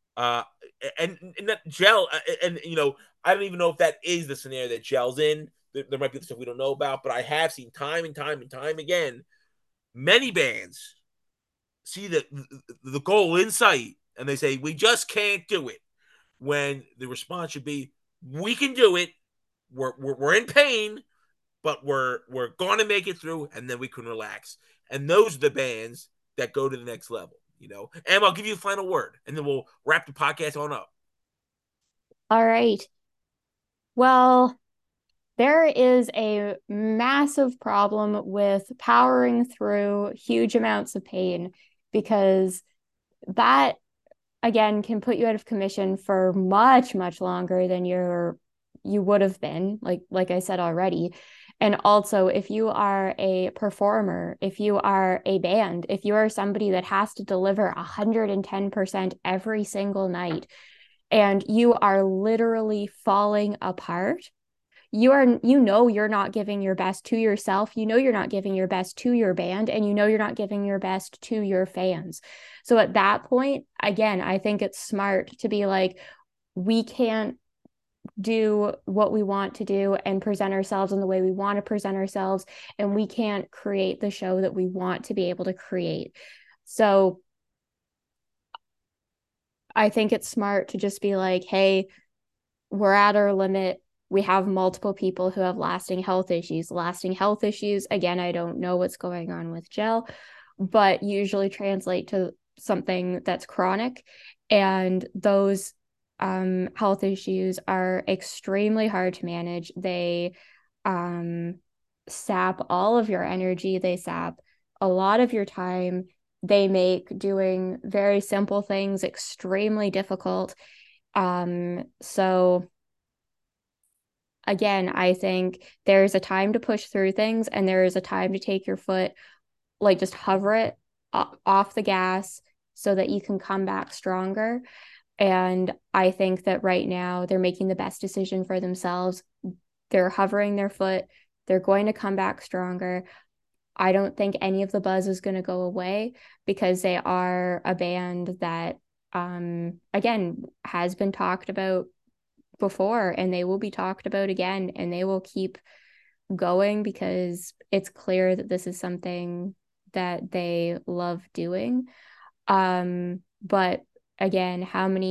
and that Gel, and I don't even know if that is the scenario that Gel's in. There might be stuff we don't know about, but I have seen time and time and time again many bands see the goal in sight and they say we just can't do it, when the response should be we can do it, we're in pain, but we're going to make it through, and then we can relax. And those are the bands that go to the next level. And I'll give you a final word and then we'll wrap the podcast on up. All right. Well, there is a massive problem with powering through huge amounts of pain, because that, again, can put you out of commission for much, much longer than you would have been, like I said already. And also, if you are a performer, if you are a band, if you are somebody that has to deliver 110% every single night, and you are literally falling apart, you're not giving your best to yourself, you're not giving your best to your band, and you're not giving your best to your fans. So at that point, again, I think it's smart to be like, we can't do what we want to do and present ourselves in the way we want to present ourselves, and we can't create the show that we want to be able to create. So I think it's smart to just be like, hey, we're at our limit. We have multiple people who have lasting health issues. Again, I don't know what's going on with Gel, but usually translate to something that's chronic. And those health issues are extremely hard to manage. They sap all of your energy. They sap a lot of your time. They make doing very simple things extremely difficult. So again, I think there's a time to push through things, and there is a time to take your foot, just hover it off the gas so that you can come back stronger. And I think that right now they're making the best decision for themselves. They're hovering their foot. They're going to come back stronger. I don't think any of the buzz is going to go away, because they are a band that, again, has been talked about before, and they will be talked about again, and they will keep going because it's clear that this is something that they love doing. But again,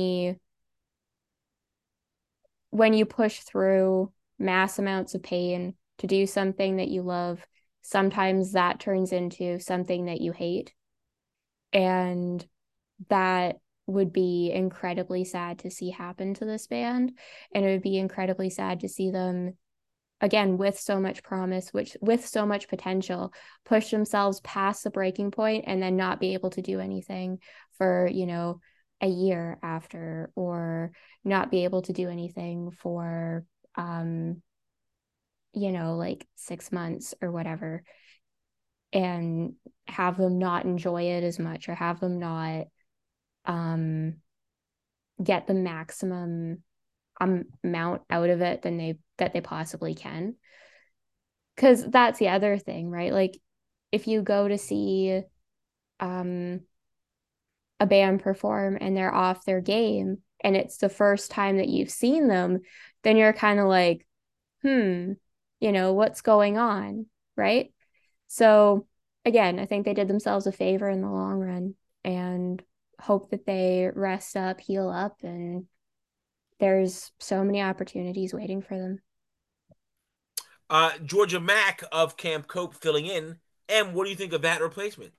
when you push through mass amounts of pain to do something that you love, sometimes that turns into something that you hate. And that would be incredibly sad to see happen to this band. And it would be incredibly sad to see them again, with so much promise, which with so much potential, push themselves past the breaking point and then not be able to do anything for, a year after, or not be able to do anything for, like 6 months or whatever, and have them not enjoy it as much, or have them not um get the maximum amount out of it than they possibly can. Because that's the other thing, right? Like, if you go to see um a band perform and they're off their game and it's the first time that you've seen them, then you're kind of like, what's going on, right? So again, I think they did themselves a favor in the long run, and hope that they rest up, heal up, and there's so many opportunities waiting for them. Georgia Mack of Camp Cope filling in. And what do you think of that replacement?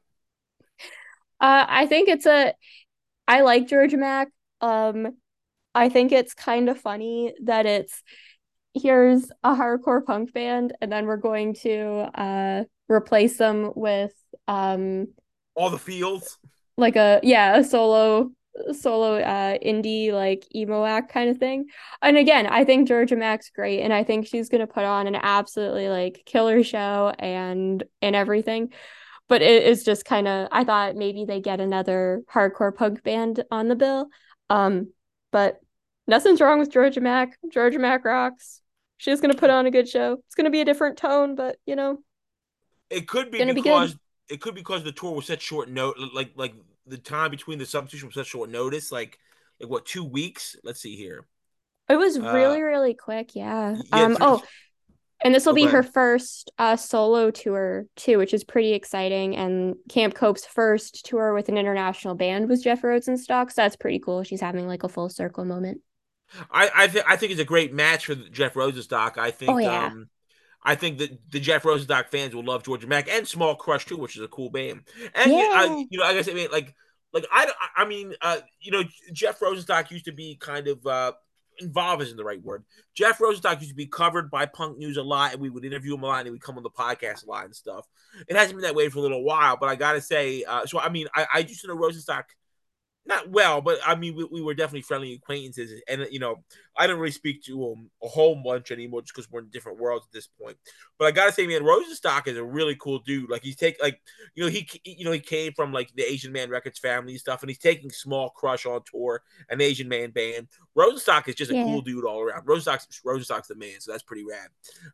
I think I like Georgia Mack. I think it's kind of funny that here's a hardcore punk band and then we're going to replace them with All the fields. like a solo indie like emo act kind of thing. And again, I think Georgia Mack's great, and I think she's gonna put on an absolutely like killer show and everything. But it is just kind of, I thought maybe they get another hardcore punk band on the bill. But nothing's wrong with Georgia Mack. Georgia Mack rocks. She's gonna put on a good show. It's gonna be a different tone, but It could be gonna be good. because the tour was such short note, like the time between the substitution was such short notice, like what, 2 weeks? Let's see here. It was really, really quick, yeah. Yeah. And this will Oh, go be her ahead. first solo tour too, which is pretty exciting. And Camp Cope's first tour with an international band was Jeff Rosenstock, so that's pretty cool. She's having like a full circle moment. I think it's a great match for Jeff Rosenstock. Oh yeah. I think that the Jeff Rosenstock fans will love Georgia Mack and Small Crush too, which is a cool band. And Yeah. I guess I mean like I mean Jeff Rosenstock used to be kind of involved isn't the right word. Jeff Rosenstock used to be covered by Punk News a lot, and we would interview him a lot, and he would come on the podcast a lot and stuff. It hasn't been that way for a little while, but I gotta say, so I mean, I used to know Rosenstock not well, but I mean, we were definitely friendly acquaintances, and I don't really speak to him a whole bunch anymore just because we're in different worlds at this point. But I gotta say, man, Rosenstock is a really cool dude. Like he came from like the Asian Man Records family and stuff, and he's taking Small Crush on tour, an Asian Man band. Rosenstock is just a Yeah. cool dude all around. Rosenstock's the man, so that's pretty rad.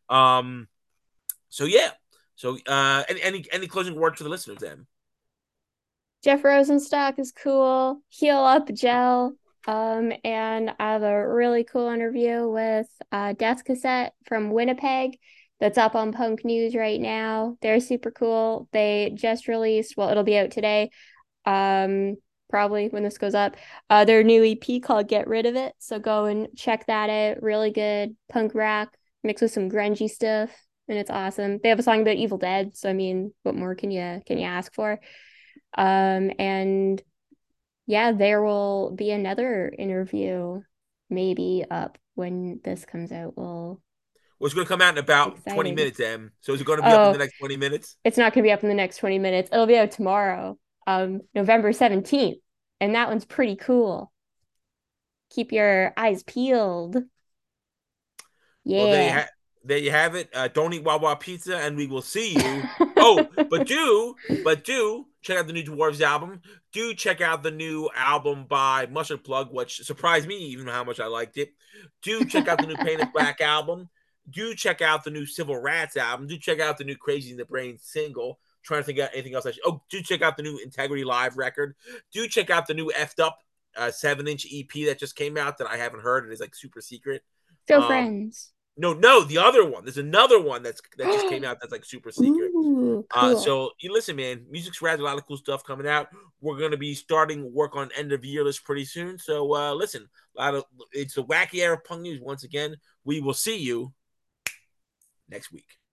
So yeah, so any closing words for the listeners then? Jeff Rosenstock is cool. Heal Up Gel. And I have a really cool interview with Death Cassette from Winnipeg that's up on Punk News right now. They're super cool. They just released, well, it'll be out today, probably when this goes up, their new EP called Get Rid of It. So go and check that out. Really good punk rock mixed with some grungy stuff, and it's awesome. They have a song about Evil Dead, so I mean, what more can you ask for? And yeah, there will be another interview maybe up when this comes out. Well, Well, it's going to come out in about 20 exciting. minutes, Em. So is it going to be up in the Oh, next 20 minutes? it's not going to be up in the next 20 minutes. It'll be out tomorrow, November 17th. And that one's pretty cool. Keep your eyes peeled. Well, Yeah. there you have it. Don't eat Wawa pizza, and we will see you. Oh, but do check out the new Dwarves album. Do check out the new album by Mustard Plug, which surprised me even how much I liked it. Do check out the new Painted Black album. Do check out the new Civil Rats album. Do check out the new Crazy in the Brain single. Trying to think of anything else. Do check out the new Integrity Live record. Do check out the new Effed Up 7-inch EP that just came out that I haven't heard. It is like super secret. Still Um, friends. no, the other one. There's another one that just came out that's like super secret. Ooh, cool. So you listen, man. Music's rad. A lot of cool stuff coming out. We're gonna be starting work on end of year list pretty soon. So listen, it's the wacky era of Punk News once again. We will see you next week.